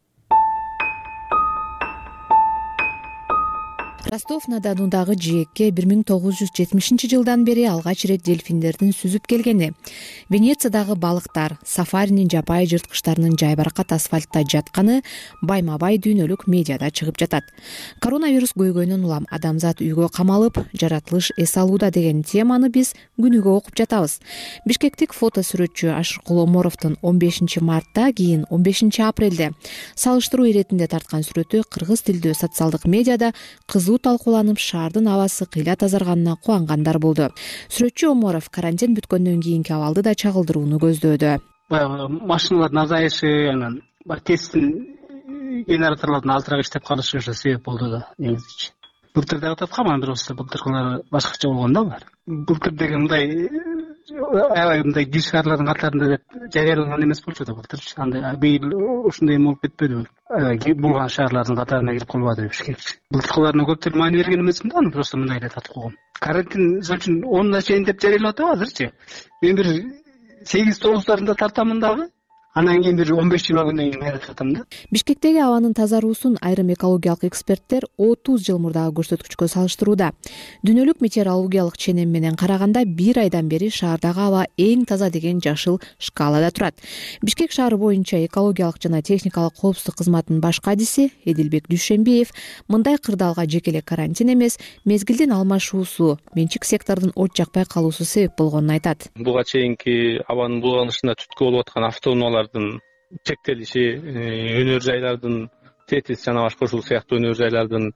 Ростов-на-Донудагы жээкке бир миң тогуз жүз жетимишинчи жылдан бери алгач ирет дельфиндердин сүзүп келгени, Венециядагы балыктар, сафаринин жапайы жырткычтарынын жайбаракат асфальтта жатканы байма-бай дүйнөлүк медиада чыгып жатат. Коронавирус көйгөйүнөн улам адамзат үйгө камалып, жаратылыш эс алууда деген теманы биз күнүгө окуп жатабыз. Бишкектик фото сүрөтчү Ашыркул Оморовдун он бешинчи мартта кийин он бешинчи апрелде салыштыруу иретинде тарткан сүрөтү кыргыз тилдүү социалдык медиада кызуу талкууланып, шаардын абасы кыйла тазарганына кубангандар болду. Сүрөтчү Оморов карантин бүткөндөн кийинки абалды да чагылдырууну көздөөдү. Баягы машиналардын азайышы, анан тесттин генераторлордун азыраак иштеп калышы ошо себеп болду да негизичи. Былтыр дагы тапканмын, бирок былтыркылары башкача болгон да булар. Былтыр деген мындай аябай мындай кир шаарлардын катарында деп жарыяланган эмес болчу да былтырчы. Андай быйыл ушундай болуп кетпедиби? Булган шаарлардын катарына кирип калбады Бишкекчи. Былтыркыларына көптөр маани берген эмесмин да, аны просто мындай эле татып койгом. Карантин үчүн онуна чейин деп жарыялап атабы азырчы. Мен бир сегиз тогуздарында тартамын дагы. Анан кийин бир он беш жыйырма күндөн кийин кайра тартам да. Бишкектеги абанын тазаруусун айрым экологиялык эксперттер отуз жыл мурдагы көрсөткүчкө салыштырууда. Дүйнөлүк метеорологиялык ченем менен караганда бир айдан бери шаардагы аба эң таза деген жашыл шкалада турат. Бишкек шаары боюнча экологиялык жана техникалык коопсуздук кызматынын баш кадиси Эдилбек Дүйшөнбиев мындай кырдаалга жеке эле карантин эмес, мезгилдин алмашуусу, менчик сектордун от жакпай калуусу себеп болгонун айтат. Буга чейинки абанын булганышына түткү болуп аткан автоунаалар чектелиши, өнөр жайлардын тетис жана башка ушул сыяктуу өнөр жайлардын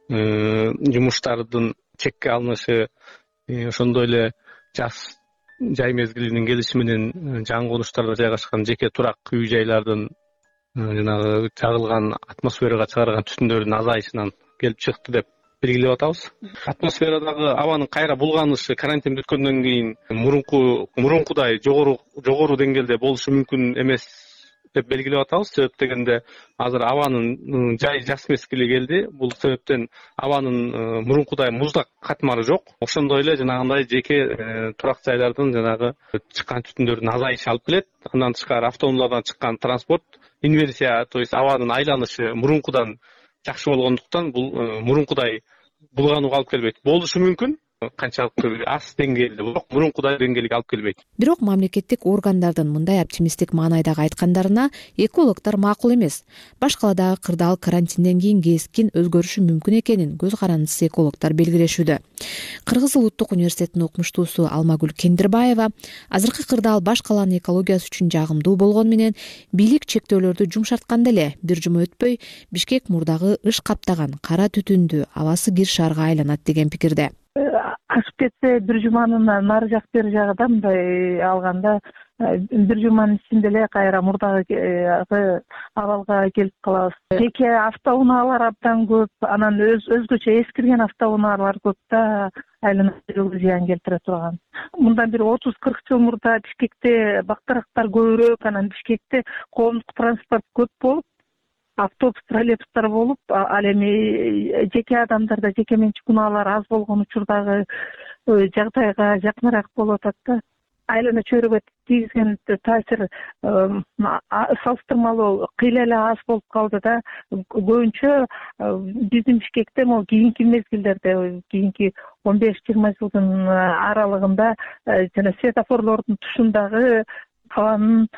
жумуштардын чекке алынышы, ошондой эле жаз жай мезгилинин келиши менен жаңы конуштарда жайгашкан жеке турак үй жайлардын жанагы жагылган атмосферага чыгарган түтүндөрдүн азайышынан келип чыкты деп белгилеп атабыз. Атмосферадагы абанын кайра булганышы карантин бүткөндөн кийин мурунку мурункудай жогору жогору деңгээлде болушу мүмкүн эмес деп белгилеп атабыз. Себеп дегенде азыр абанын жай жаз мезгили келди. Бул себептен абанын мурункудай муздак катмары жок. Ошондой эле жанагындай жеке турак жайлардын жанагы чыккан түтүндөрдүн азайышы алып келет. Андан тышкары автоунаалардан чыккан транспорт инверсия, то есть абанын айланышы мурункудан жакшы болгондуктан бул мурункудай булганууга алып келбейт. Болушу мүмкүн, канчалык аз деңгээлде, бирок мурункудай деңгээлге алып келбейт. Бирок мамлекеттик органдардын мындай оптимисттик маанайдагы айткандарына экологдор макул эмес. Баш каладагы кырдаал карантинден кийин кескин өзгөрүшү мүмкүн экенин көз карандысы экологдор белгилешүүдө. Кыргыз Улуттук университетинин окумуштуусу Алмагүл Кендирбаева азыркы кырдаал баш каланын экологиясы үчүн жагымдуу болгону менен бийлик чектөөлөрдү жумшартканда эле бир жума өтпөй Бишкек мурдагы ыш каптаган кара түтүндүү абасы кир шаарга айланат деген пикирде. Ашып кетсе бир жуманын нары жак бери жагында мындай алганда бир жуманын ичинде эле кайра мурдагы абалга келип калабыз. Жеке автоунаалар абдан көп, анан өзгөчө эскирген автоунаалар көп да айланып зыян келтире турган. Мындан бир отуз кырк жыл мурда Бишкекте бактарактар көбүрөөк, анан Бишкекте коомдук транспорт көп болуп, автобус, троллейбустар болуп, ал эми жеке адамдарда жеке менчик унаалар аз болгон учурдагы жагдайга жакыныраак болуп атат да. Айлана чөйрөгө тийгизген таасир салыштырмалуу кыйла эле аз болуп калды да. Көбүнчө биздин Бишкекте могу кийинки мезгилдерде, кийинки он беш жыйырма жылдын аралыгында жана светофорлордун тушундагы абанын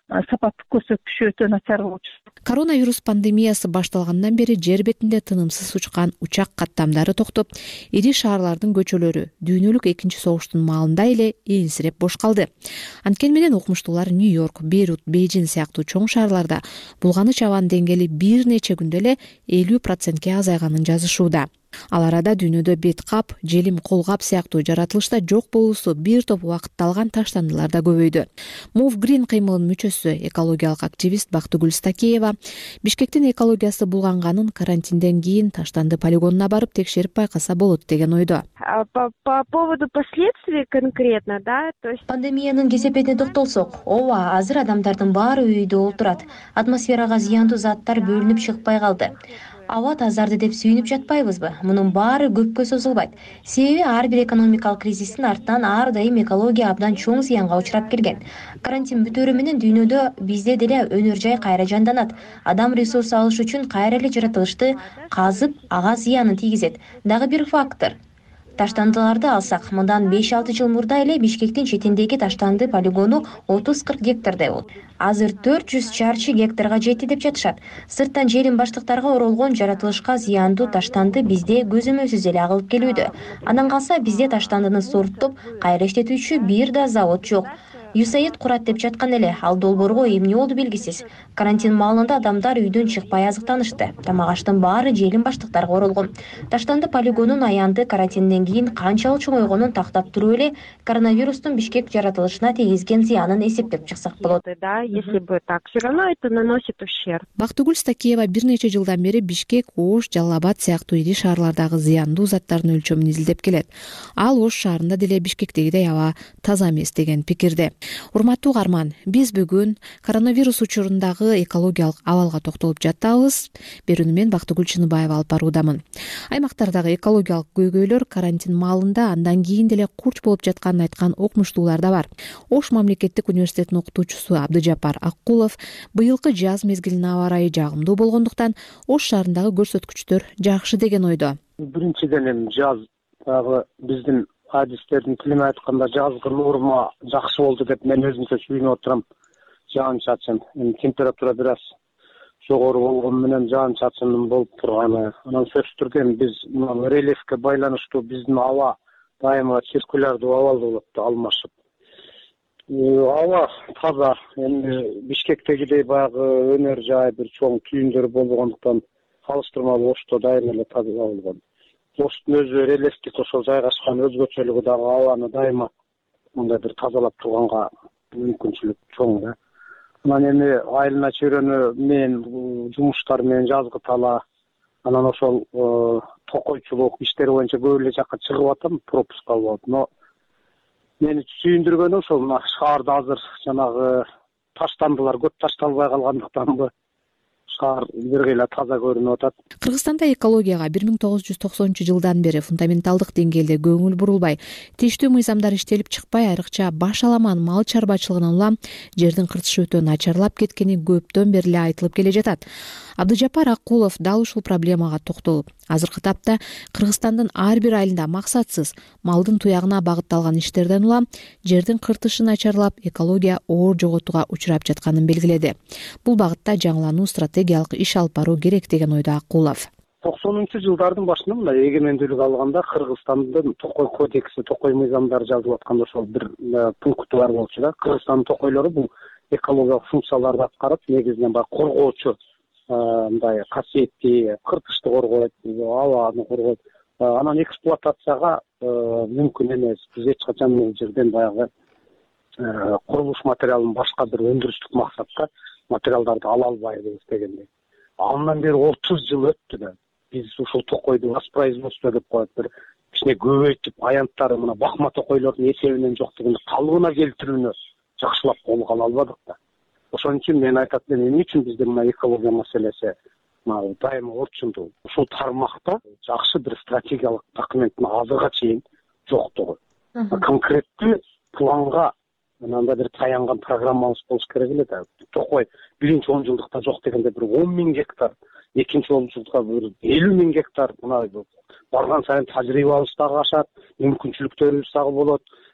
сапаттык көрсөткүчү өтө начар болчу. Коронавирус пандемиясы башталгандан бери жер бетинде тынымсыз учкан учак каттамдары токтоп, ири шаарлардын көчөлөрү дүйнөлүк экинчи согуштун маалында эле ээнсиреп бош калды. Анткени менен окумуштуулар Нью-Йорк, Бейрут, Бейжин сыяктуу чоң шаарларда булганыч абанын деңгээли бир нече күндө эле элүү процентке азайганын жазышууда. Ал арада дүйнөдө бет кап, желим колгап сыяктуу жаратылышта жок болуусу бир топ убакытты алган таштандылар да көбөйдү. Move Green кыймылынын мүчөсү, экологиялык активист Бактыгүл Стакеева Бишкектин экологиясы булганганын карантинден кийин таштанды полигонуна барып текшерип байкаса болот деген ойдо. По, по поводу последствий конкретно, да, то есть пандемиянын кесепетине токтолсок, ооба, азыр адамдардын баары үйдө олтурат. Атмосферага зыяндуу заттар бөлүнүп чыкпай калды. Аба тазарды деп сүйүнүп жатпайбызбы? Мунун баары көпкө созулбайт. Себеби ар бир экономикалык кризистин артынан ар дайым экология абдан чоң зыянга учурап келген. Карантин бүтөөрү менен дүйнөдө бизде деле өнөр жай кайра жанданат. Адам ресурс алыш үчүн кайра эле жаратылышты казып, ага зыянын тийгизет. Дагы бир фактор. Таштандыларды алсак, мындан беш алты жыл мурда эле Бишкектин четиндеги таштанды полигону отуз кырк гектардай болду. Азыр төрт жүз чарчы гектарга жетти деп жатышат. Сырттан желим баштыктарга оролгон жаратылышка зыяндуу таштанды бизде көзөмөлсүз эле агылып келүүдө. Андан калса бизде таштандыны сорттоп, кайра иштетүүчү бир да завод жок. ЮСАИД курат деп жаткан эле, ал долбоорго эмне болду белгисиз. Карантин маалында адамдар үйдөн чыкпай азыктанышты. Тамак аштын баары желим баштыктарга оролгон. Таштанды полигонун аянды карантинден кийин канчалык чоңойгонун тактап туруп эле коронавирустун Бишкек жаратылышына тийгизген зыянын эсептеп чыксак болот. Да, если бы так, все равно это наносит ущерб. Бактыгүл Стакеева бир нече жылдан бери Бишкек, Ош, Жалал Абад сыяктуу ири шаарлардагы зыяндуу заттардын өлчөмүн изилдеп келет. Ал Ош шаарында деле Бишкектегидей аба таза эмес деген пикирде. Урматтуу угарман, биз бүгүн коронавирус учурундагы экологиялык абалга токтолуп жатабыз. Берүүнү мен Бактыгүл Чыныбаева алып баруудамын. Аймактардагы экологиялык көйгөйлөр карантин маалында андан кийин деле курч болуп жатканын айткан окумуштуулар да бар. Ош мамлекеттик университетинин окутуучусу Абдыжапар Аккулов быйылкы жаз мезгилинин аба ырайы жагымдуу болгондуктан Ош шаарындагы көрсөткүчтөр жакшы деген ойдо. Биринчиден эми жаз дагы биздин адистердин тилине айтканда жазгы норма жакшы болду деп мен өзүмчө сүйүнүп отурам. Жаан чачын, эми температура бир аз жогору болгону менен жаан чачындын болуп турганы. Анан сөзсүз түрдө эми биз мына рельефке байланыштуу биздин аба дайыма циркулярдуу абалда болот да, алмашып. Аба таза, эми Бишкектегидей баягы өнөр жай бир чоң түйүндөр болбогондуктан салыштырмалуу Ошто дайыма эле таза болгон. Оштун өзү рельефтик ошол жайгашкан өзгөчөлүгү дагы абаны дайыма мындай бир тазалап турганга мүмкүнчүлүк чоң да. Анан эми айылына чөйрөнү мен жумуштар менен жазгы тала, анан ошол токойчулук иштери боюнча көп эле жакка чыгып атам, пропуск алып алып. Но мени сүйүндүргөнү ошол мына шаарда азыр жанагы таштандылар көп ташталбай калгандыктанбы шаар бир кыйла таза көрүнүп атат. Кыргызстанда экологияга бир миң тогуз жүз токсонунчу жылдан бери фундаменталдык деңгээлде көңүл бурулбай, тийиштүү мыйзамдар иштелип чыкпай, айрыкча баш аламан мал чарбачылыгынан улам жердин кыртышы өтө начарлап кеткени көптөн бери эле айтылып келе жатат. Абдыжапар Аккулов дал ушул проблемага токтолуп, азыркы тапта Кыргызстандын ар бир айылында максатсыз малдын туягына багытталган иштерден улам жердин кыртышы начарлап, экология оор жоготууга учурап жатканын белгиледи. Бул багытта жаңылануу стратегиялык иш алып баруу керек деген ойдо Аккулов. токсонунчу жылдардын башында мына эгемендүүлүк алганда Кыргызстандын Токой кодекси, Токой мыйзамдары жазылып атканда ошол бир пункту бар болчу да. Кыргызстандын токойлору бул экологиялык функцияларды аткарып, негизинен баягы коргоочу, мындай касиетти кыртышты коргойт, абаны коргойт. Анан эксплуатацияга мүмкүн эмес. Биз эч качан бул жерден баягы курулуш материалын башка бир өндүрүштүк максатка материалдарды ала албайбыз дегендей. Андан бери отуз жыл өттү да. Биз ушул токойду воспроизводство деп коет, бир кичине көбөйтүп, аянттары мына бакма токойлордун эсебинен жок дегенде калыбына келтирүүнү жакшылап колго ала албадык да. Ошон үчүн мен айтат элем, эмне үчүн бизде мына экология маселеси мына дайыма орчундуу. Ушул тармакта жакшы бир стратегиялык документтин азыркыга чейин жоктугу. Конкреттүү планга мындай бир таянган программабыз болуш керек эле да. Токой биринчи он жылдыкта жок дегенде бир он миң гектар, экинчи он жылдыкта бир элүү миң гектар, мына барган сайын тажрыйбабыз дагы ашат, мүмкүнчүлүктөрүбүз дагы болот.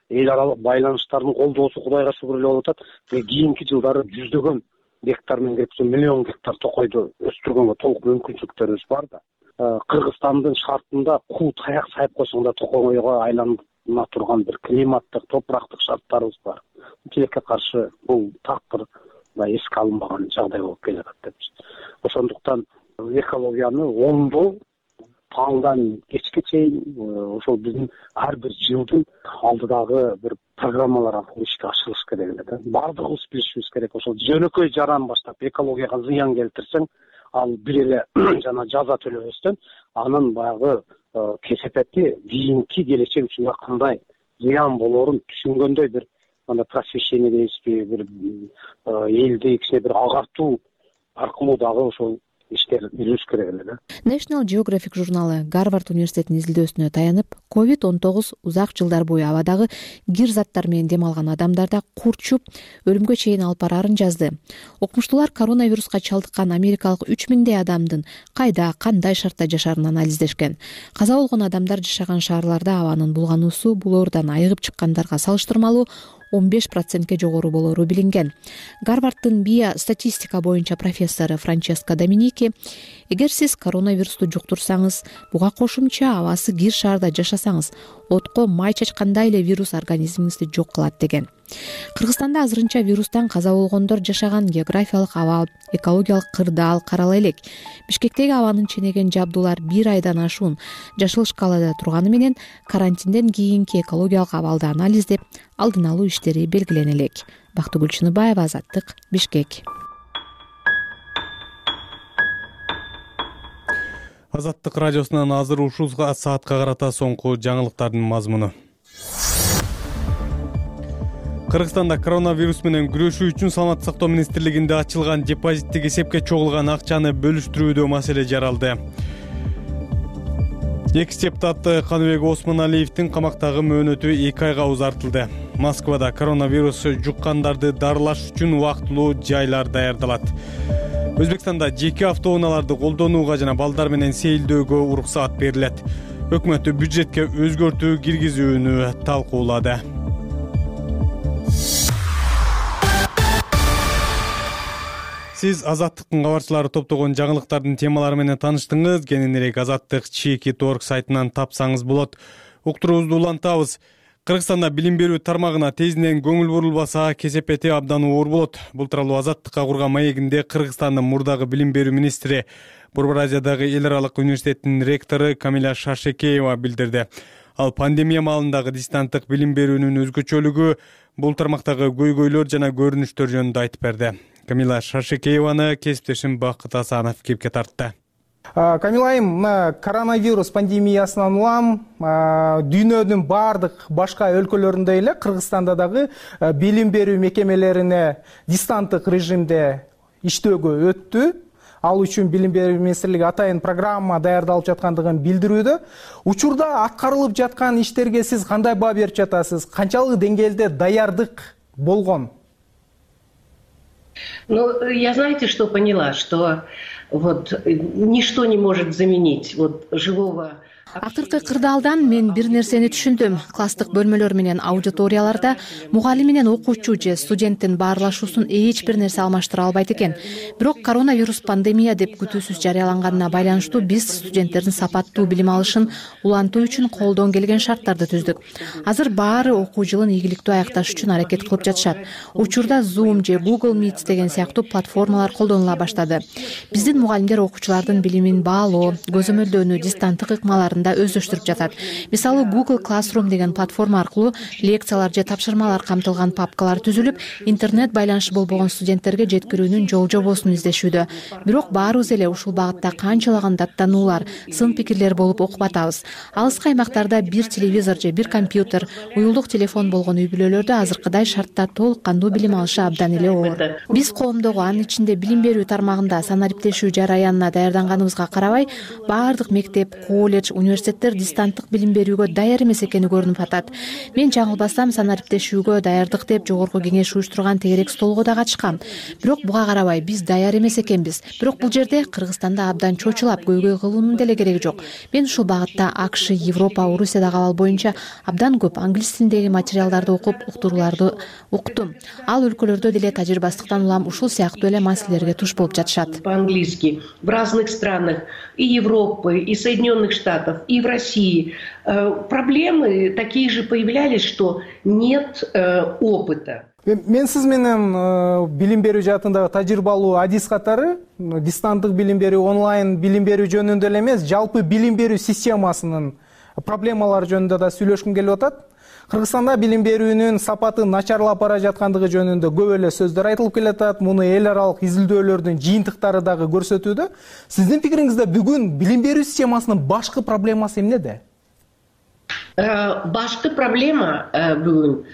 эл аралык байланыштардын колдоосу кудайга шүгүр эле болуп атат. Кийинки жылдары жүздөгөн гектар менен киргизген миллион гектар токойду өстүргөнгө толук мүмкүнчүлүктөрүбүз бар да. Кыргызстандын шартында куу таяк сайып койсоң да токойго айлана турган бир климаттык, топурактык шарттарыбыз бар. Тилекке каршы бул такыр эске алынбаган жагдай болуп келатат деп. Ошондуктан экологияны оңдоо таңдан кечке чейин ошол биздин ар бир жылдын алдыдагы бир программалар аркылуу ишке ашырылыш керек эле да. Бардыгыбыз билишибиз керек. Ошол жөнөкөй жаран баштап экологияга зыян келтирсең, ал бир эле жана жаза төлөбөстөн анын баягы кесепети кийинки келечек үчүн кандай зыян болоорун түшүнгөндөй бир анда просвещение дейбизби, бир элди кичине бир агартуу аркылуу дагы ошол иштер жүрүш керек эле да. National Geographic журналы Гарвард университетинин изилдөөсүнө таянып, ковид он тогуз узак жылдар бою абадагы кир заттар менен дем алган адамдарда курчуп, өлүмгө чейин алып бараарын жазды. Окумуштуулар коронавируска чалдыккан америкалык үч миңдей адамдын кайда, кандай шартта жашаарын анализдешкен. Каза болгон адамдар жашаган шаарларда абанын булгануусу булоордан айыгып чыккандарга салыштырмалуу он беш процентке жогору болоору билинген. Гарварддын биостатистика боюнча профессору Франческо Доминики, эгер сиз коронавирусту жуктурсаңыз, буга кошумча абасы кир шаарда жашасаңыз, отко май чачкандай эле вирус организмиңизди жок кылат деген. Кыргызстанда азырынча вирустан каза болгондор жашаган географиялык абал, экологиялык кырдаал карала элек. Бишкектеги абанын ченеген жабдуулар бир айдан ашуун жашыл шкалада турганы менен карантинден кийинки экологиялык абалды анализдеп, алдын алуу иштери белгилене элек. Бактыгүл Чыныбаева, Азаттык, Бишкек. Азаттык радиосунан азыр ушул саатка карата соңку жаңылыктардын мазмуну. Кыргызстанда коронавирус менен күрөшүү үчүн Саламаттык сактоо министрлигинде ачылган депозиттик эсепке чогулган акчаны бөлүштүрүүдө маселе жаралды. Экс депутат Каныбек Осмоналиевдин камактагы мөөнөтү эки айга узартылды. Москвада коронавирус жуккандарды дарылаш үчүн убактылуу жайлар даярдалат. Өзбекстанда жеке автоунааларды колдонууга жана балдар менен сейилдөөгө уруксаат берилет. Өкмөт бюджетке өзгөртүү киргизүүнү талкуулады. Сиз Азаттыктын кабарчылары топтогон жаңылыктардын темалары менен тааныштыңыз. Кененирээк Азаттык чеки торг сайтынан тапсаңыз болот. Уктуруубузду улантабыз. Кыргызстанда билим берүү тармагына тезинен көңүл бурулбаса, кесепети абдан оор болот. Бул тууралуу Азаттыкка курган маегинде Кыргызстандын мурдагы билим берүү министри, Борбор Азиядагы эл аралык университеттин ректору Камила Шашекеева билдирди. Ал пандемия маалындагы дистанттык билим берүүнүн өзгөчөлүгү, бул тармактагы көйгөйлөр жана көрүнүштөр жөнүндө айтып берди. Камила Шашекееваны кесиптешим Бакыт Асанов кепке тартты. Камилайым, мына коронавирус пандемиясынан улам дүйнөнүн бардык башка өлкөлөрүндө эле Кыргызстанда дагы билим берүү мекемелерине дистанттык режимде иштөөгө өттү. Ал үчүн билим берүү министрлиги атайын программа даярдалып жаткандыгын билдирүүдө. Учурда аткарылып жаткан иштерге сиз кандай баа берип жатасыз? Канчалык деңгээлде даярдык болгон? Ну, я знаете, что поняла, что вот ничто не может заменить вот живого. Акыркы кырдаалдан мен бир нерсени түшүндүм. Класстык бөлмөлөр менен аудиторияларда мугалим менен окуучу же студенттин баарлашуусун эч бир нерсе алмаштыра албайт экен. Бирок коронавирус пандемия деп күтүүсүз жарыяланганына байланыштуу биз студенттердин сапаттуу билим алышын улантуу үчүн колдон келген шарттарды түздүк. Азыр баары окуу жылын ийгиликтүү аякташ үчүн аракет кылып жатышат. Учурда Zoom же Google Meet деген сыяктуу платформалар колдонула баштады. Биздин мугалимдер окуучулардын билимин баалоо, көзөмөлдөөнү, дистанттык ыкмаларын өздөштүрүп жатат. Мисалы Google Classroom деген платформа аркылуу лекциялар же тапшырмалар камтылган папкалар түзүлүп, интернет байланышы болбогон студенттерге жеткирүүнүн жол жобосун издешүүдө. Бирок баарыбыз эле ушул багытта канчалаган даттануулар, сын пикирлер болуп окуп атабыз. Алыскы аймактарда бир телевизор же бир компьютер, уюлдук телефон болгон үй бүлөлөрдө азыркыдай шартта толук кандуу билим алышы абдан эле оор. Биз коомдогу, анын ичинде билим берүү тармагында санариптешүү жараянына даярданганыбызга карабай, баардык мектеп, колледж, университет университеттер дистанттык билим берүүгө даяр эмес экени көрүнүп атат. Мен жаңылбасам санариптешүүгө даярдык деп жогорку кеңеш уюштурган тегерек столго да катышкам. Бирок буга карабай биз даяр эмес экенбиз. Бирок бул жерде Кыргызстанда абдан чочулап көйгөй кылуунун деле кереги жок. Мен ушул багытта АКШ, Европа, Орусиядагы абал боюнча абдан көп англис тилиндеги материалдарды окуп, уктурууларды уктум. Ал өлкөлөрдө деле тажрыйбастыктан улам ушул сыяктуу эле маселелерге туш болуп жатышат. По-английски в разных странах и Европы, и Соединенных Штатов, и в России проблемы такие же появлялись, что нет опыта. Мен сиз менен билим берүү жаатындагы тажрыйбалуу адис катары дистанттык билим берүү, онлайн билим берүү жөнүндө эле эмес, жалпы билим берүү системасынын проблемалары жөнүндө да сүйлөшкүм келип атат. Кыргызстанда билим берүүнүн сапаты начарлап бара жаткандыгы жөнүндө көп эле сөздөр айтылып келатат. Муну эл аралык изилдөөлөрдүн жыйынтыктары дагы көрсөтүүдө. Сиздин пикириңизде бүгүн билим берүү системасынын башкы проблемасы эмнеде? Башкы проблема бүгүн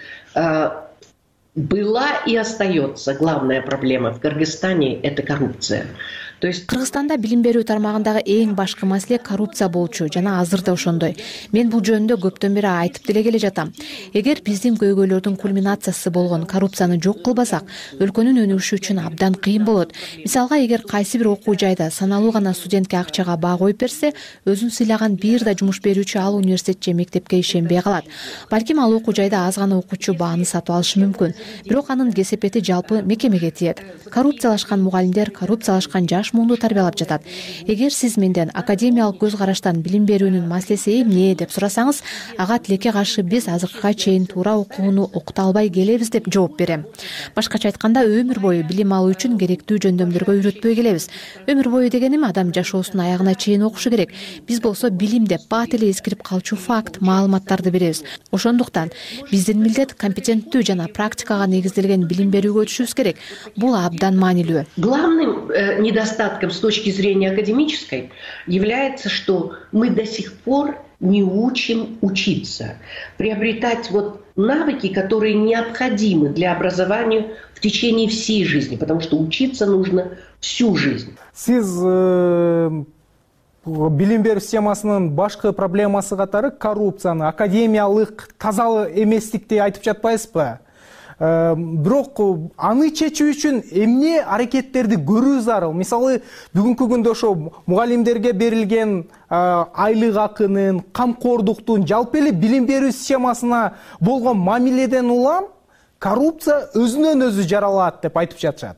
была и остается. Главная проблема в Кыргызстане – это коррупция. То есть Кыргызстанда билим берүү тармагындагы эң башкы маселе коррупция болчу жана азыр да ошондой. Мен бул жөнүндө көптөн бери айтып деле келе жатам. Эгер биздин көйгөйлөрдүн кульминациясы болгон коррупцияны жок кылбасак, өлкөнүн өнүгүшү үчүн абдан кыйын болот. Мисалга, эгер кайсы бир окуу жайда саналуу гана студентке акчага баа коюп берсе, өзүн сыйлаган бир да жумуш берүүчү ал университет же мектепке ишенбей калат. Балким ал окуу жайда аз гана окуучу бааны сатып алышы мүмкүн. Бирок анын кесепети жалпы мекемеге тиет. Коррупциялашкан мугалимдер, коррупциялашкан жаш муунду тарбиялап жатат. Эгер сиз менден академиялык көз караштан билим берүүнүн маселеси эмне деп сурасаңыз, ага тилекке каршы биз азыркыга чейин туура окууну окута албай келебиз деп жооп берем. Башкача айтканда, өмүр бою билим алуу үчүн керектүү жөндөмдөргө үйрөтпөй келебиз. Өмүр бою дегеним адам жашоосунун аягына чейин окушу керек. Биз болсо билим деп бат эле эскирип калчу факт, маалыматтарды беребиз. Ошондуктан биздин милдет компетенттүү жана практикага негизделген билим берүүгө өтүшүбүз керек. Бул абдан маанилүү. Главным э, недостатком с точки зрения академической является, что мы до сих пор не учим учиться, приобретать вот навыки, которые необходимы для образования в течение всей жизни, потому что учиться нужно всю жизнь. Сиз э, билим берүү системасынын башкы проблемасы катары коррупцияны, академиялык таза эместикти айтып жатпайсызбы? Бирок аны чечүү үчүн эмне аракеттерди көрүү зарыл? Мисалы, бүгүнкү күндө ошо мугалимдерге берилген айлык акынын, камкордуктун, жалпы эле билим берүү системасына болгон мамиледен улам коррупция өзүнөн өзү жаралат деп айтып жатышат.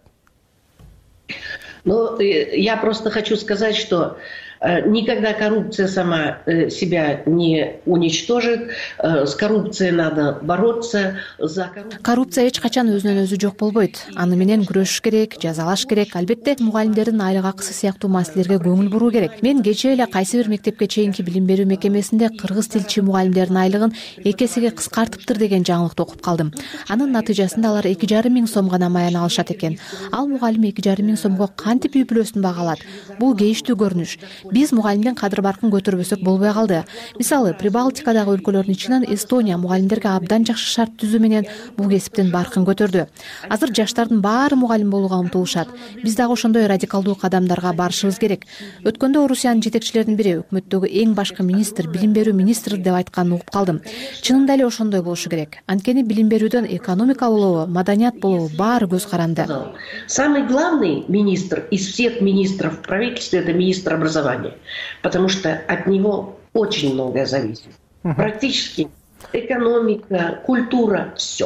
Ну, я просто хочу сказать, что никогда коррупция сама себя не уничтожит. С коррупцией надо бороться. За коррупцию... Коррупция эч качан өзүнөн өзү жок болбойт. Аны менен күрөшүш керек, жазалаш керек. Албетте, мугалимдердин айлык акысы сыяктуу маселелерге көңүл буруу керек. Мен кечээ эле кайсы бир мектепке чейинки билим берүү мекемесинде кыргыз тилчи мугалимдердин айлыгын эки эсеге кыскартыптыр деген жаңылыкты окуп калдым. Анын натыйжасында алар эки жарым миң сом гана маяна алышат экен. Ал мугалим эки жарым миң сомго кантип үй бүлөсүн багалат? Бул кейиштүү көрүнүш. Биз мугалимдин кадыр баркын көтөрбөсөк болбой калды. Мисалы, Прибалтикадагы өлкөлөрдүн ичинен Эстония мугалимдерге абдан жакшы шарт түзүү менен бул кесиптин баркын көтөрдү. Азыр жаштардын баары мугалим болууга умтулушат. Биз дагы ошондой радикалдуу кадамдарга барышыбыз керек. Өткөндө Орусиянын жетекчилеринин бири өкмөттөгү эң башкы министр, билим берүү министри деп айтканын угуп калдым. Чынында эле ошондой болушу керек. Анткени билим берүүдөн экономика болобу, маданият болобу баары көз каранды. Самый главный министр из всех министров в правительстве — это министр образования. Потому что от него очень многое зависит. Практически экономика, культура, все.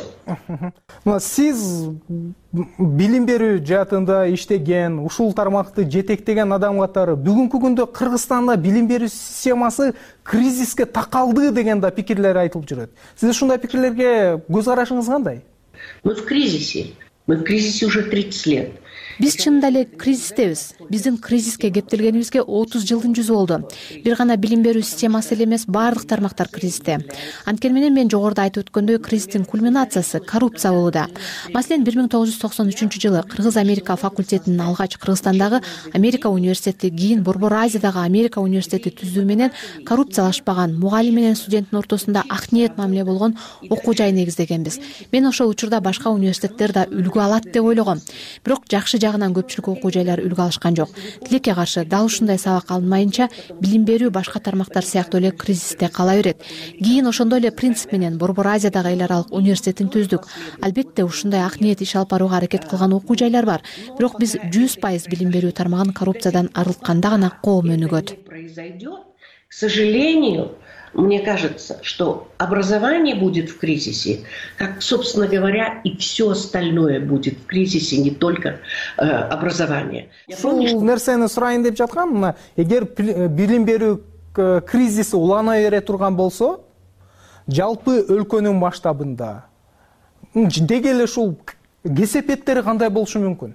Сиз билим берүү жаатында иштеген, ушул тармакты жетектеген адам катары бүгүнкү күндө Кыргызстанда билим берүү системасы кризиске такалды деген да пикирлер айтылып жүрөт. Сиз ушундай пикирлерге көз карашыңыз кандай? Мы в кризисе. Мы в кризисе уже тридцать лет. Биз чынында эле кризистебиз. Биздин кризиске кептелгенибизге отуз жылдын жүзү болду. Бир гана билим берүү системасы эле эмес, баардык тармактар кризисте. Анткени менен мен жогоруда айтып өткөндөй, кризистин кульминациясы коррупция болууда. Маселен, бир миң тогуз жүз токсон үчүнчү жылы Кыргыз-Америка факультетинин алгач Кыргызстандагы Америка университети, кийин Борбор Азиядагы Америка университети түзүү менен коррупциялашпаган, мугалим менен студенттин ортосунда ак ниет мамиле болгон окуу жай негиздегенбиз. Мен ошол учурда башка университеттер да үлгү алат деп ойлогом. Бирок жакшы жагынан көпчүлүк окуу жайлар үлгү алышкан жок. Тилекке каршы дал ушундай сабак алынмайынча билим берүү башка тармактар сыяктуу эле кризисте кала берет. Кийин ошондой эле принцип менен Борбор Азиядагы эл аралык университетин түздүк. Албетте ушундай ак ниет иш алып барууга аракет кылган окуу жайлар бар. Бирок биз жүз пайыз билим берүү тармагын коррупциядан арылтканда гана коом өнүгөт. К сожалению, мне кажется, что образование будет в кризисе, как, собственно говоря, и все остальное будет в кризисе, не только э, образование. Ушул нерсени сурайын деп жаткам, мына эгер билим берүү кризиси улана бере турган болсо, жалпы өлкөнүн масштабында деги эле ушул кесепеттери кандай болушу мүмкүн?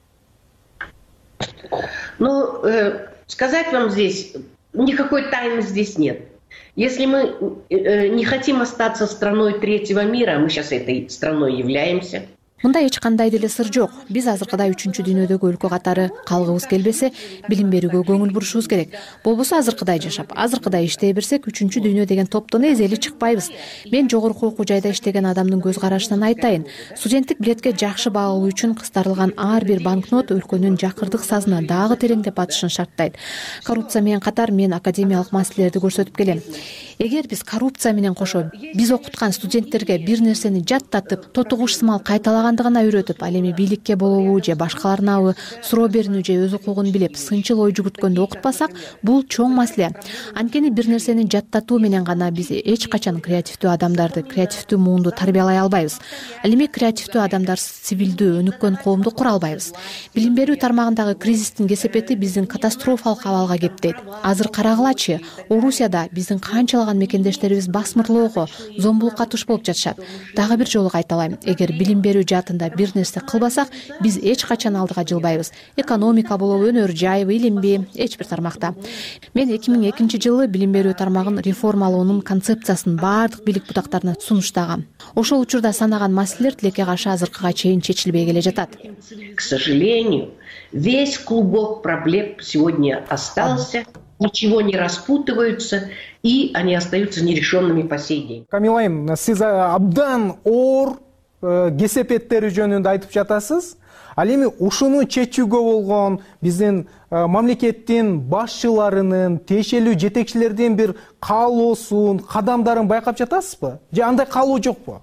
Ну, э, сказать вам здесь, никакой тайны здесь нет. Если мы э, не хотим остаться страной третьего мира, мы сейчас этой страной являемся. Мында эч кандай деле сыр жок. Биз азыркыдай үчүнчү дүйнөдөгү өлкө катары калгыбыз келбесе, билим берүүгө көңүл бурушубуз керек. Болбосо азыркыдай жашап, азыркыдай иштей берсек, үчүнчү дүйнө деген топтон эзели чыкпайбыз. Мен жогорку окуу жайда иштеген адамдын көз карашынан айтайын. Студенттик билетке жакшы баа алуу үчүн кыстарылган ар бир банкнот өлкөнүн жакырдык сазына дагы тереңдеп батышын шарттайт. Коррупция менен катар мен академиялык маселелерди көрсөтүп келем. Эгер биз коррупция менен кошо биз окуткан студенттерге бир нерсени жаттатып, тотугуш сымал кайталагандыгына үйрөтүп, ал эми бийликке болобу же башкаларынабы суроо берүүнү же өз укугун билип, сынчыл ой жүгүрткөндө окутпасак, бул чоң маселе. Анткени бир нерсени жаттатуу менен гана биз эч качан креативдүү адамдарды, креативдүү муунду тарбиялай албайбыз. Ал эми креативдүү адамдар цивилдүү, өнүккөн коомду кура албайбыз. Билим берүү тармагындагы кризистин кесепети биздин катастрофалык абалга кептейт. Азыр карагылачы, Орусияда биздин канчалаган мекендештерибиз басмырлоого, зомбулукка туш болуп жатышат. Дагы бир жолу кайталайм, эгер билим берүү жаатында бир нерсе кылбасак, биз эч качан алдыга жылбайбыз. Экономика болобу, өнөр жайбы, илимби, эч бир тармакта. Мен эки миң экинчи жылы билим берүү тармагын реформалоонун концепциясын бардык бийлик бутактарына сунуштагам. Ошол учурда санаган маселелер тилекке каршы азыркыга чейин чечилбей келе жатат. К сожалению, весь клубок проблем сегодня остался. Ничего не распутываются, и они остаются нерешенными по сей день. Камила айым, сиз абдан оор кесепеттери жөнүндө айтып жатасыз. Ал эми ушуну чечүүгө болгон биздин мамлекеттин башчыларынын, тиешелүү жетекчилердин бир каалоосун, кадамдарын байкап жатасызбы? Же андай каалоо жокпу?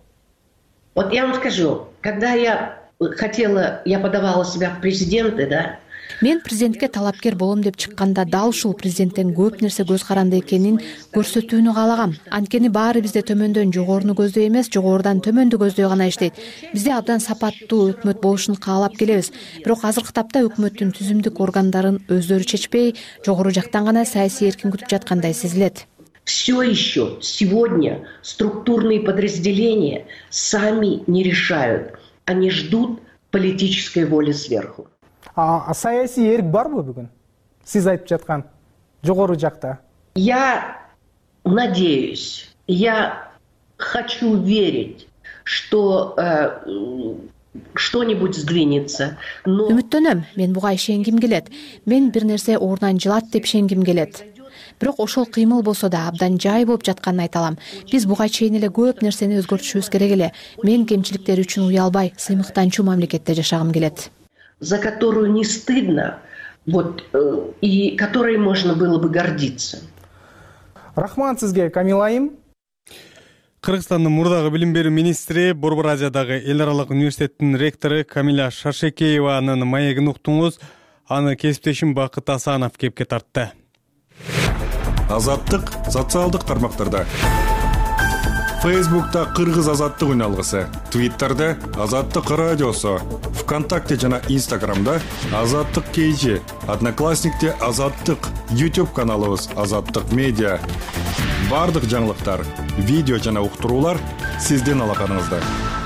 Вот я вам скажу, когда я хотела, я подавала себя в президенты, да, мен президентке талапкер болом деп чыкканда дал ушул президенттен көп нерсе көз каранды экенин көрсөтүүнү каалагам. Анткени баары бизде төмөндөн жогоруну көздөй эмес, жогорудан төмөндү көздөй гана иштейт. Бизде абдан сапаттуу өкмөт болушун каалап келебиз. Бирок азыркы тапта өкмөттүн түзүмдүк органдарын өздөрү чечпей, жогору жактан гана саясий эркин күтүп жаткандай сезилет. Все еще сегодня структурные подразделения сами не решают. Они ждут политической воли сверху. А саясий эрк барбы бүгүн? Сиз айтып жаткан жогору жакта. Я надеюсь, я хочу верить, что э, что-нибудь сдвинется. Но... Үмүттөнөм, мен буга ишенгим келет. Мен бир нерсе ордунан жылат деп ишенгим келет. Бирок ошол кыймыл болсо да абдан жай болуп жатканын айта алам. Биз буга чейин эле көп нерсени өзгөртүшүбүз керек эле. Мен кемчиликтер үчүн уялбай, сыймыктанчу мамлекетте жашагым келет. За которую не стыдно, вот, э, и которой можно было бы гордиться. Рахмат сизге, Камила айым. Кыргызстандын мурдагы билим берүү министри, Борбор Азиядагы эл аралык университеттин ректору Камиля Шаршекееванын маегин уктуңуз. Аны кесиптешим Бакыт Асанов кепке тартты. Азаттык социалдык тармактарда. Фейсбукта Кыргыз азаттык үналгысы, Твиттерде Азаттык радиосу, ВКонтакте жана Инстаграмда Азаттык кейжи, Одноклассникте Азаттык, YouTube каналыбыз Азаттык медиа. Бардык жаңылыктар, видео жана уктуруулар сиздин алаканыңызда.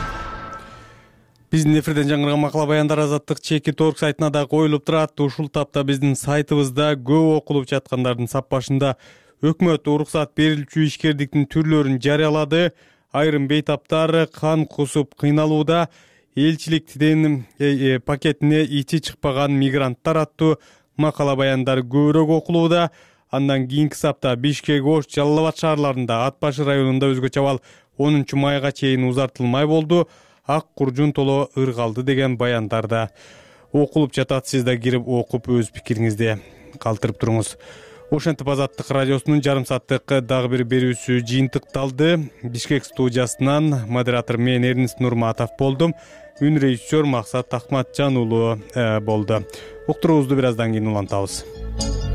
Биздин эфирден жаңырган макала баяндар Азаттык чеки торг сайтына да коюлуп турат. Ушул тапта биздин сайтыбызда көп окулуп жаткандардын саппашында өкмөт уруксат берилчү ишкердиктин түрлөрүн жарыялады. Айрым бейтаптар кан кусуп кыйналууда. Элчиликтин пакетине ичи чыкпаган мигранттар аттуу макала баяндар көбүрөөк окулууда. Андан кийинки сапта Бишкек, Ош, Жалал Абад шаарларында, Ат башы районунда өзгөчө абал онунчу майга чейин узартылмай болду. Ак куржун толо ыргалды деген баяндарда окулуп жатат. Сиз да кирип окуп өз пикириңизди калтырып туруңуз. Ошентип Азаттык радиосунун жарым сааттык дагы бир берүүсү жыйынтыкталды. Бишкек студиясынан модератор мен Эрнест Нурматов болдум. Үн режиссер Максат Акматжан уулу болду. Уктуруубузду бир аздан кийин улантабыз.